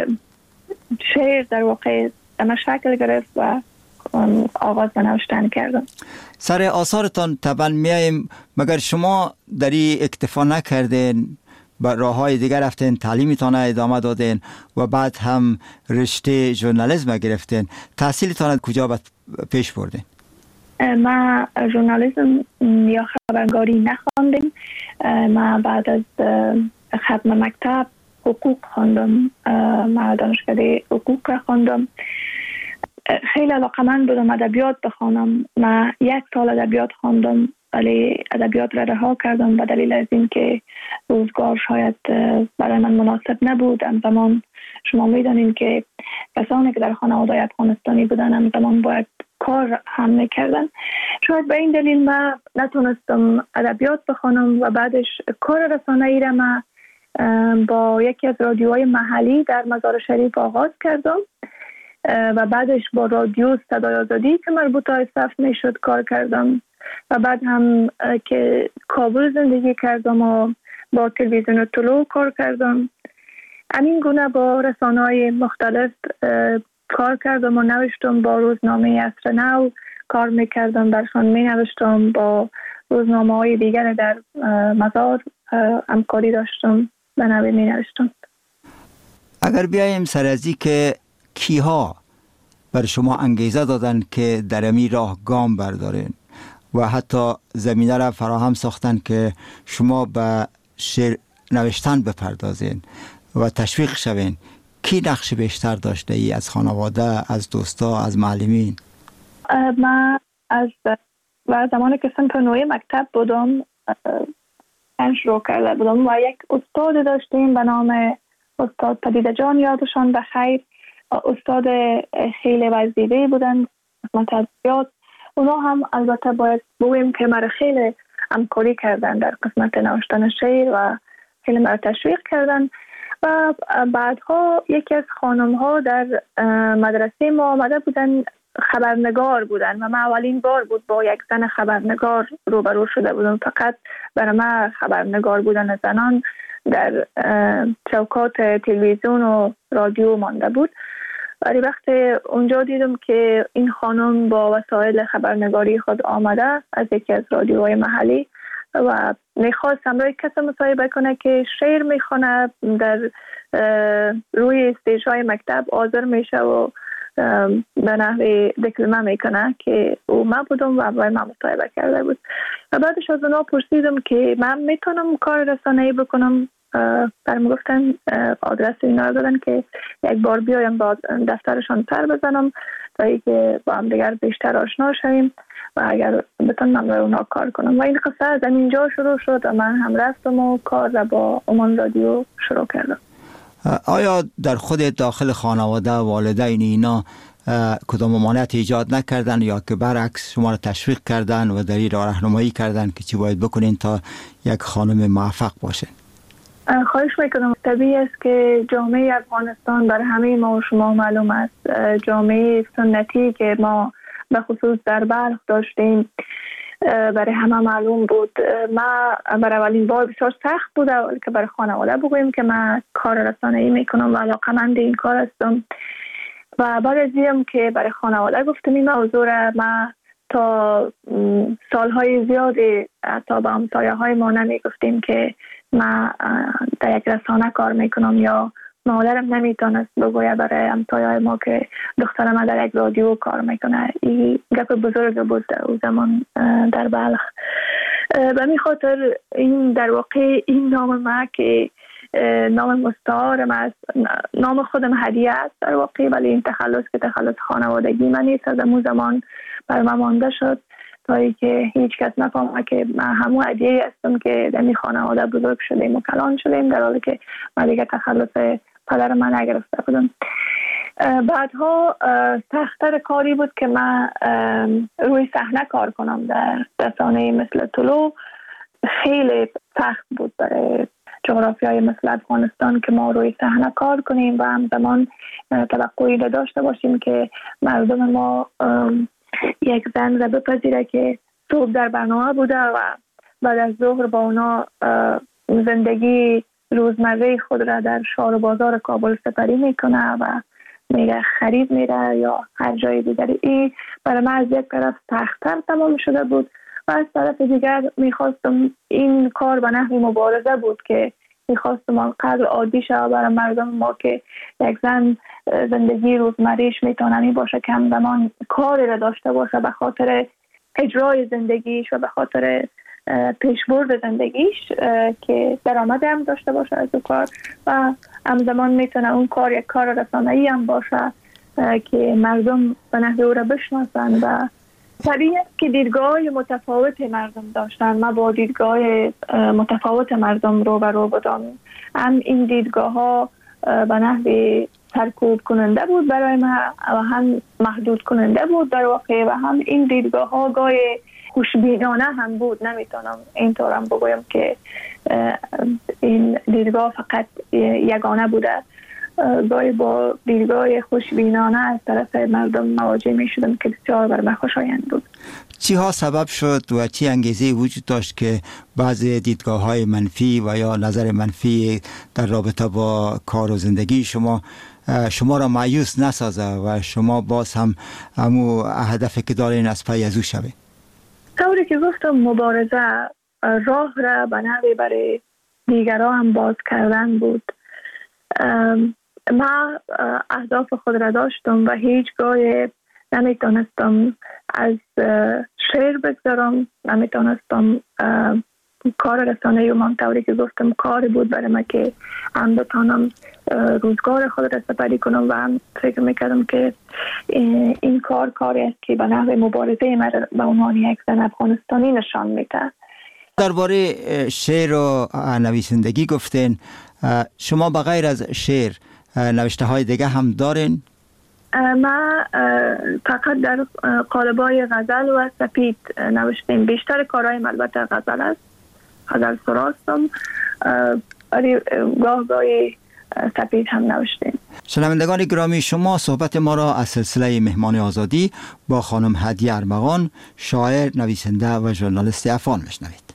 Speaker 13: شعر در واقع اما شکل گرفت و آغاز به نوشتن کردم.
Speaker 1: سر آثارتان طبعا میاییم، مگر شما در این اکتفا نکردین، به راه های دیگر رفتین، تعلیمتان ادامه دادین و بعد هم رشته ژورنالیسم گرفتین. تحصیلتان کجا پیش بردین؟
Speaker 13: ما ژورنالیسم یا خبرنگاری نخواندیم. ما بعد از ختم مکتب حقوق خواندم. ما دانشکده حقوق را خواندم. خیلی علاقمند بودم ادبیات بخوانم. ما یک سال ادبیات خواندم ولی ادبیات را رها کردم به دلیل از این که روزگار شاید برای من مناسب نبود. همزمان شما میدانید که کسانی که در خانواده افغانستانی بودن همزمان باید کار هم میکردن. شاید به این دلیل من نتونستم ادبیات بخوانم و بعدش کار رسانه‌ای را من با یکی از رادیوهای محلی در مزار شریف آغاز کردم و بعدش با رادیو صدای آزادی که مربوط به صفت میشد کار کردم و بعد هم که کابل زندگی کردم و با تلویزیون طلوع کار کردم. همین گونه با رسانه‌های مختلف کار کردم و نوشتم. با روزنامه عصر نو کار میکردم، درشان می نوشتم. با روزنامه های دیگر در مزار همکاری داشتم، به نوی می نوشتم.
Speaker 1: اگر بیاییم سر ازی که کیها بر شما انگیزه دادن که در امی راه گام بردارین و حتی زمینه را فراهم ساختن که شما به شعر نوشتن بپردازین و تشویق شوین، کی نقش بیشتر داشته ای؟ از خانواده، از دوستا، از معلمین؟
Speaker 13: من از و زمانی که صنف نوع مکتب بودم شروع کرده بودم و یک استاد داشتیم به نام استاد پدیده جان یادشان بخیر، استاد خیلی وزیده بودن قسمت ادبیات. اونا هم البته باید بگویم که مرا خیلی همکاری کردن در قسمت نوشتن شعر و خیلی مرا تشویق کردن. و بعدها یکی از خانم ها در مدرسه ما آمده بودن، خبرنگار بودن و من اولین بار بود با یک زن خبرنگار روبرو شده بودم. فقط برای من خبرنگار بودن زنان در چوکات تلویزیون و رادیو مانده بود. ولی وقتی اونجا دیدم که این خانم با وسایل خبرنگاری خود آمده از یکی از رادیوهای محلی و میخواست همراه کسی مصاحبه کنه که شعر میخونه، در روی استیج های مکتب حاضر میشه و به نحوی دکلمه میکنه که او من بودم و باید من مصاحبه کرده بود. و بعدش از اونا پرسیدم که من میتونم کار رسانه‌ای بکنم. برم گفتن آدرس اینا رو دادن که یک بار بیایم با دفترشان سر بزنم تا اینکه با هم دیگر بیشتر آشنا شویم و اگر بتونم برای اونا کار کنم. و این قصه از اینجا شروع شد و من هم رفتم و کار را با عمان رادیو شروع کردم.
Speaker 1: آیا در خود داخل خانواده والدین اینا کدام ممانعت ایجاد نکردن یا که برعکس شما را تشویق کردن و در این راه راهنمایی کردن که چی باید بکنین تا یک خانم موفق باشین؟
Speaker 13: خواهش میکنم. طبیعی است که جامعه افغانستان بر همه ما و شما معلوم است، جامعه سنتی که ما به خصوص در بلخ داشتیم برای همه معلوم بود. ما برای اولین بار بسیار سخت بود که برای خانواده بگوییم که من کار رسانه‌ای میکنم و علاقه‌مند این کار هستم. و بعد از اینم که برای خانواده گفتم این موضوع را، ما تا سالهای زیادی تا به همسایه های ما نمی گفتیم که ما در یک رسانه کار میکنم، یا مادرم نمیتونست بگوید برای همسایه ما که دخترم ما در یک رادیو کار میکنه. این گپ بزرگ بود او زمان در بلخ. به می خاطر این در واقع این نام ما که نام مستعارم است، نام خودم هدیه است در واقع، ولی این تخلص که تخلص خانوادگی من نیست، از اون زمان بر من مانده شد تا اینکه هیچ کس نفهمه که من همون هدیه هستم که در این خانواده بزرگ شدیم و کلان شدیم، در حالی که من دیگه تخلص پدر من نگرفته بودم. بعدها سخت‌تر کاری بود که من روی صحنه کار کنم در رسانه مثل طلوع. خیلی سخت بود برای جغرافیای مثل افغانستان که ما روی صحنه کار کنیم و همزمان توقعی داشته باشیم که مردم ما یک زن را بپذیره که صبح در برنامه بوده و بعد از ظهر با اونا زندگی روزمره خود را در شهر و بازار کابل سپری میکنه و میره خرید میره یا هر جای دیگری. این برای من از یک طرف سخت‌تر تمام شده بود و از طرف دیگر میخواستم این کار به نحو مبارزه بود که میخواستم آنقدر عادی شد برای مردم ما که یک زن زندگی روزمریش میتونه باشه که همزمان کاری را داشته باشه به خاطر اجرای زندگیش و به خاطر پیشبرد زندگیش که درآمد هم داشته باشه از اون کار و همزمان میتونه اون کار یک کار رسانه‌ای هم باشه که مردم به نحو او را بشناسن. و طبیعی است که دیدگاه متفاوت مردم داشتن. ما با دیدگاه متفاوت مردم رو برو بودم. هم این دیدگاه ها به نحو سرکوب کننده بود برای ما و هم محدود کننده بود در واقع، و هم این دیدگاه ها گاه خوشبینانه هم بود. نمیتونم اینطور هم بگویم که این دیدگاه فقط یگانه بوده. گاهی با دیدگاه خوشبینانه از طرف مردم مواجه می شدم که بسیار بر من خوشایند بود.
Speaker 1: چی ها سبب شد و چی انگیزه وجود داشت که بعضی دیدگاه های منفی و یا نظر منفی در رابطه با کار و زندگی شما شما را مایوس نسازه و شما باز هم همو هدفی که دارین از پی از او شوید؟
Speaker 13: طوری که گفتم مبارزه راه را به نحوی برای دیگران هم باز کردن بود. ما اهداف خود را داشتم و هیچگاه نمیتونستم از شعر بگذارم، نمیتونستم کار رسانه‌ای و من طوری که گفتم کاری بود برای من که هم بتانم روزگار خود را سپری کنم و هم فکر میکردم که این کار کاری است که به نحو مبارزه من به عنوان یک زن افغانستانی نشان میده.
Speaker 1: درباره شعر و نویسندگی گفتین، شما بغیر از شعر نوشته های دیگه هم دارین؟
Speaker 13: ما فقط در قالب‌های غزل و سپید نوشتیم. بیشتر کارهایم البته غزل است، غزل سراستم، ولی گاه گاهی سپید هم نوشتیم.
Speaker 1: شنوندگان گرامی، شما صحبت ما را از سلسله مهمان آزادی با خانم هدیه ارمغان، شاعر، نویسنده و ژورنالیست افغان میشنوید.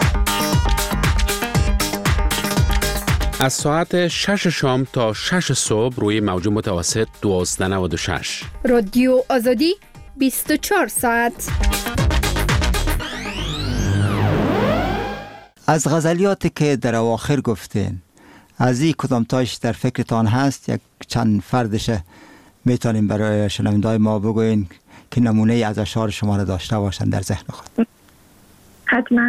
Speaker 5: از ساعت شش شام تا شش صبح روی موج متوسط دوازده نود و شش.
Speaker 6: رادیو آزادی بیست و چهار ساعت.
Speaker 1: از غزلیاتی که در اواخر گفتین، از این کدام تایش در فکرتان هست؟ یک چند فردش میتونیم برای شنونده‌های ما بگوین که نمونه از اشعار شما را داشته باشن در ذهن خود؟
Speaker 13: حتما.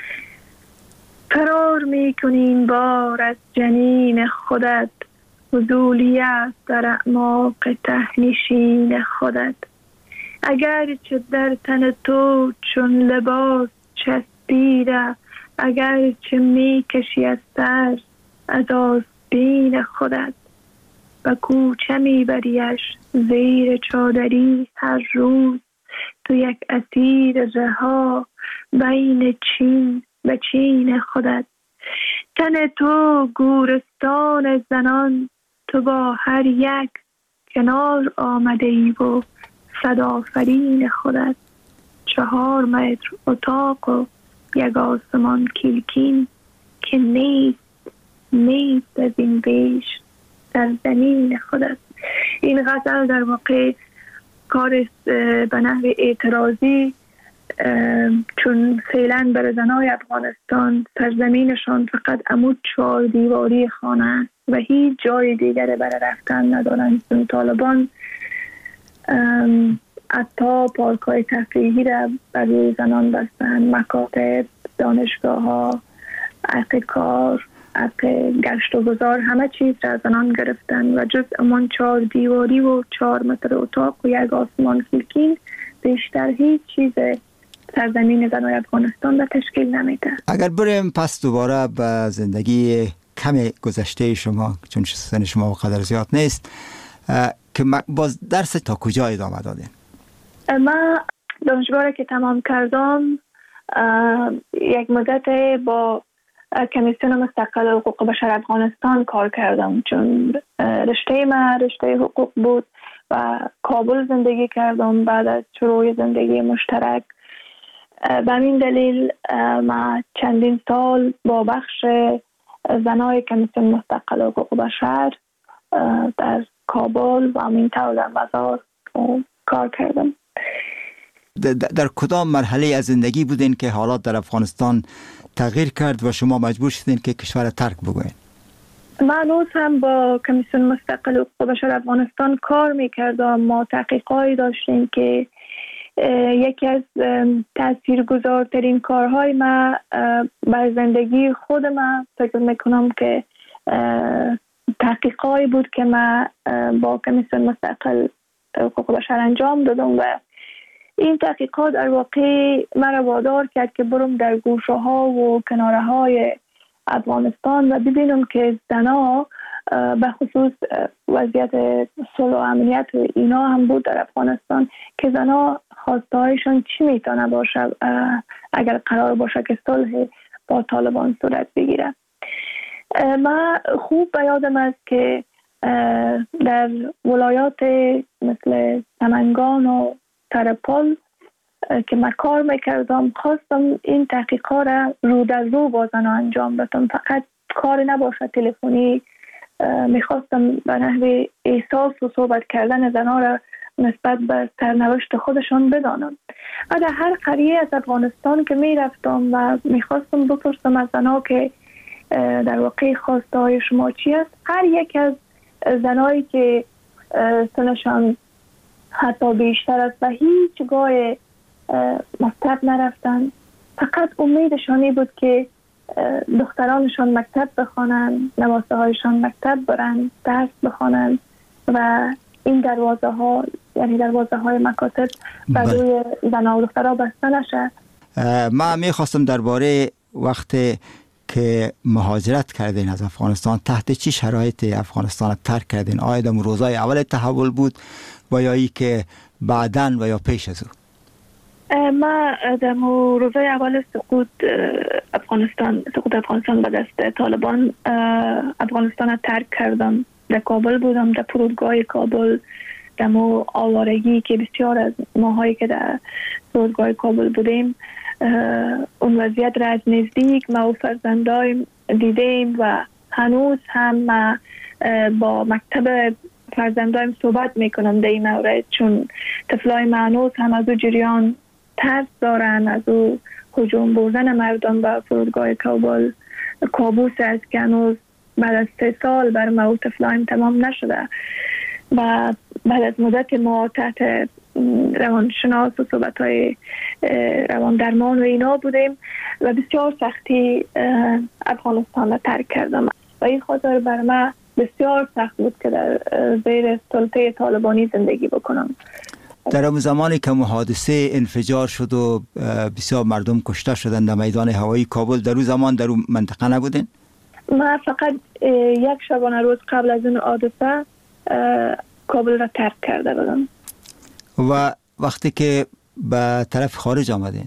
Speaker 13: فرار میکنین بار از جنین خودت، فضولی است در اعماق تهنشین خودت. اگر چه در تن تو چون لباس چسبیده، اگر چه میکشی از سر از آستین خودت. و کوچه میبریش زیر چادری هر روز، تو یک اسیر رها بین چین و چین خودت. تن تو گورستان زنان، تو با هر یک کنار آمده ای و صد آفرین خودت. چهار متر اتاق و یک آسمان کلکین، که نیست نیست از این بیش در زمین خودت. این غزل در واقع کار به نحو اعتراضی، چون فعلا برای زنای افغانستان سرزمینشان فقط عمود چهار دیواری خانه است و هیچ جای دیگر برای رفتن ندارند. چون طالبان حتی پارک‌های تفریحی را برای زنان بستند، مکاتب، دانشگاه ها، حق کار، حق گشت و گذار، همه چیز را از زنان گرفتن و جز امان چهار دیواری و چهار متر اتاق و یک آسمان کلکین بیشتر هیچ چیز سرزمین زنای افغانستان را تشکیل نمیده.
Speaker 1: اگر بریم پس دوباره به زندگی کم گذشته شما، چون سن شما قدر زیاد نیست، که باز درس تا کجا ادامه دادین؟
Speaker 13: من دانشگاه که تمام کردم یک مدت با کمیسیون مستقل حقوق بشر افغانستان کار کردم، چون رشته من رشته حقوق بود و کابل زندگی کردم بعد از شروع زندگی مشترک. به این دلیل من چندین سال با بخش زنای کمیسیون مستقل حقوق بشر در کابل و همین طور در مزار کار کردم.
Speaker 1: در کدام مرحله از زندگی بودین که حالات در افغانستان تغییر کرد و شما مجبور شدین که کشور ترک بگوین؟
Speaker 13: من هنوز هم با کمیسیون مستقل حقوق بشر افغانستان کار میکردم. ما تحقیقاتی داشتیم که یکی از تاثیرگذارترین کارهای ما بر زندگی خود من فکر میکنم که تحقیقاتی بود که من با کمیسیون مستقل حقوق بشر انجام دادم و این تحقیقات در واقع مرا وادار کرد که برم در گوشه ها و کناره های افغانستان و ببینم که زنها به خصوص وضعیت صلح و امنیت و اینا هم بود در افغانستان، که زنها خواسته هایشان چی میتونه باشه اگر قرار باشه که صلح با طالبان صورت بگیره. من خوب به یادم است که در ولایات مثل سمنگان و ترپال که من کار میکردم خواستم این تحقیقات را رو در رو با زنها انجام بدم، فقط کار نباشه تلفنی. میخواستم به نحو احساس و صحبت کردن زنها را نسبت به سرنوشت خودشان بدانم. و در هر قریه از افغانستان که میرفتم و میخواستم بپرسم از زنها که در واقع خواسته های شما چی است، هر یک از زنهایی که سنشان حتی بیشتر است و هیچ گاه مکتب نرفتن، فقط امیدشانی بود که دخترانشان مکتب بخوانند، نواسه هایشان مکتب برن، درس بخوانند و این دروازه ها، یعنی دروازه های مکاتب برای زنها و دخترها بسته نشه.
Speaker 1: من میخواستم درباره وقت که مهاجرت کردین از افغانستان، تحت چی شرایط افغانستان ترک کردین؟ آیا در روزای اول تحول بود و یا ای که بعداً و یا پیش از او؟
Speaker 13: ما در روزای اول سقوط افغانستان سقوط افغانستان به دست طالبان افغانستان ترک کردم. در کابل بودم، در فرودگاه کابل، در آوارگی که بسیار از ماهایی که در فرودگاه کابل بودیم اون وضعیت را از نزدیک ما و فرزندایم دیدیم و هنوز هم ما با مکتب فرزندایم صحبت میکنم در این مورد، چون طفلای ما هنوز هم از او جریان ترس دارن، از او هجوم بردن مردم به فرودگاه کابل کابوس است که هنوز بعد از سه سال بر ما و طفلایم تمام نشده و بعد از مدت ما تحت روانشناس و صحبت های روان درمان و اینا بودیم و بسیار سختی افغانستان را ترک کردم و این خاطر بر ما بسیار سخت بود که در زیر سلطه طالبانی زندگی بکنم.
Speaker 1: در اون زمانی که حادثه انفجار شد و بسیار مردم کشته شدند در میدان هوایی کابل، در اون زمان در اون منطقه نبودین؟
Speaker 13: ما فقط یک شبانه روز قبل از این حادثه کابل را ترک کرده بودم.
Speaker 1: و وقتی که به طرف خارج آمدین،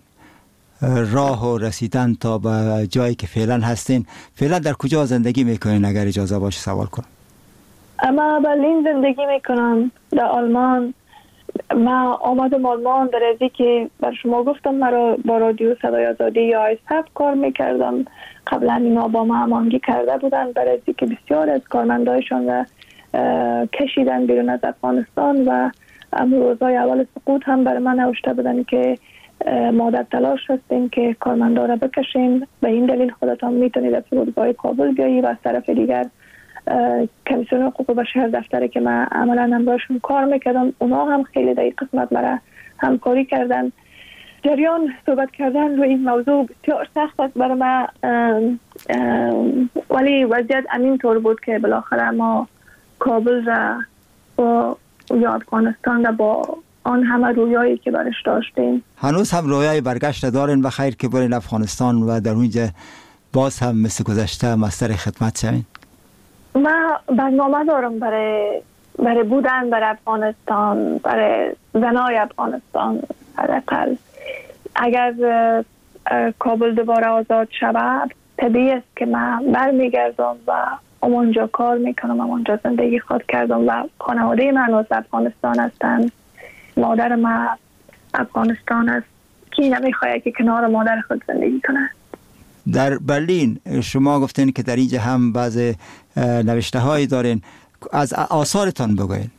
Speaker 1: راه و رسیدن تا به جایی که فعلا هستین، فعلا در کجا زندگی میکنین اگر اجازه باشه سوال کنم؟
Speaker 13: اما برلین زندگی میکنم، در آلمان. ما آمدم آلمان در ازی که بر شما گفتم مرا با رادیو صدای آزادی یا ایسف کار میکردم. قبلا اینا با ما همانگی کرده بودن در ازی که بسیار از کارمندایشان را کشیدن بیرون از افغانستان و روزای اول سقوط هم بر من نوشته بودن که ما در تلاش هستیم که کارمندا را بکشیم، به این دلیل خودتان میتونید از فرودگاه کابل بیایی و از طرف دیگر کمیسیون حقوق بشر دفتری که من عملا هم باشون کار میکردم اونا هم خیلی در این قسمت مرا همکاری کردن. جریان صحبت کردن روی این موضوع بسیار سخت است برای من، ولی وضعیت همین طور بود که بالاخره ما کابل را با یا افغانستان را با آن همه رویایی که برش داشتیم.
Speaker 1: هنوز هم رویای برگشت دارین بخیر که برین افغانستان و در اونجا باز هم مثل گذشته مستر خدمت شوین؟
Speaker 13: من برنامه دارم برای برای بودن برای افغانستان، برای زنای افغانستان. حداقل اگر کابل دوباره آزاد شود طبیعی است که من برمیگردم و اونجا کار میکنم، اونجا زندگی خود کردم و خانواده من از افغانستان هستند. مادر من افغانستان است که نمیخواهد که کنار مادر خود زندگی کنه.
Speaker 1: در برلین شما گفتین که در اینجا هم بعض نوشته هایی دارین، از آثارتان بگوین.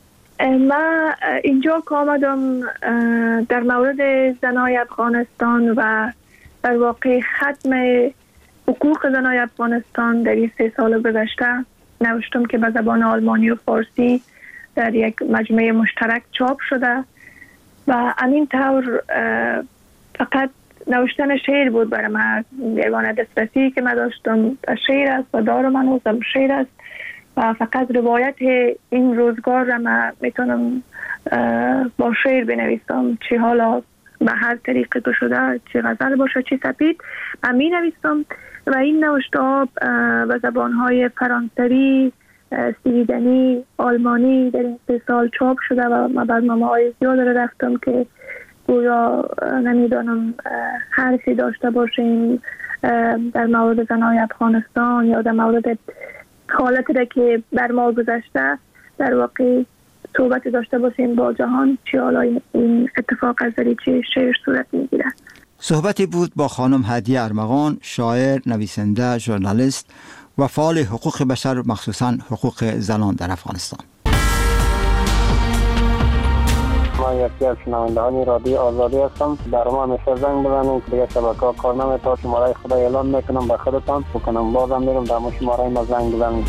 Speaker 13: من اینجا که آمدم در مورد زنای افغانستان و در واقع ختم حقوق زنای افغانستان در این سه سال گذشته نوشتم که به زبان آلمانی و فارسی در یک مجموعه مشترک چاپ شده و همین طور فقط نوشتن شعر بود برای من. یگانه دسترسی که من داشتم شعر است و دارم هنوزم شعر است و فقط روایت این روزگار را من میتونم با شعر بنویسم، چه حالا به هر طریقه تو شده، چه غزل باشه چه سپید من می نویسم و این نوشته ها به زبانهای فرانسوی، سویدنی، آلمانی در این سه سال چاپ شده و من برنامه های زیاد را رفتم که گویا نمیدانم حرفی داشته باشیم در مورد زنای افغانستان یا در مورد حالتی را که بر ما گذشته در واقع صحبت داشته باشیم با جهان، چه حالا این اتفاق از دریچه شعر صورت میگیره.
Speaker 1: صحبتی بود با خانم هدیه ارمغان، شاعر، نویسنده، ژورنالیست و فعال حقوق بشر، مخصوصاً حقوق زنان در افغانستان.
Speaker 18: من یکی از شنوندگان رادیو آزادی هستم. در ما همیشه زنگ بزنید که دیگه شبکه‌ها کار نمی‌کنه، شماره خدا اعلام میکنم به خودتان بکنم، بازم میرم در شماره ما زنگ بزنید.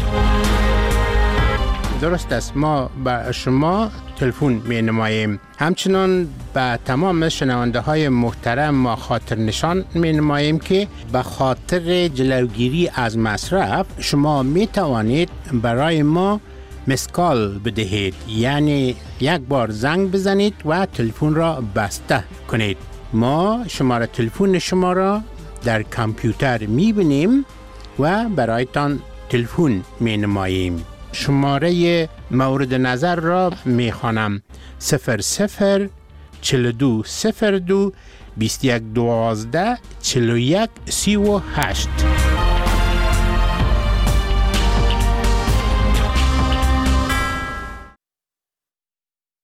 Speaker 19: درست است، ما به شما تلفن می نماییم. همچنان به تمام شنونده های محترم ما خاطر نشان می نماییم که به خاطر جلوگیری از مصرف شما می توانید برای ما مسکال بدهید، یعنی یک بار زنگ بزنید و تلفن را بسته کنید. ما شماره تلفن شما را در کامپیوتر میبینیم و برایتان تلفن می نماییم. شماره مورد نظر را می خوانم: صفر صفر چهل و دو صفر دو بیست و یک دوازده چهل و یک سی و هشت.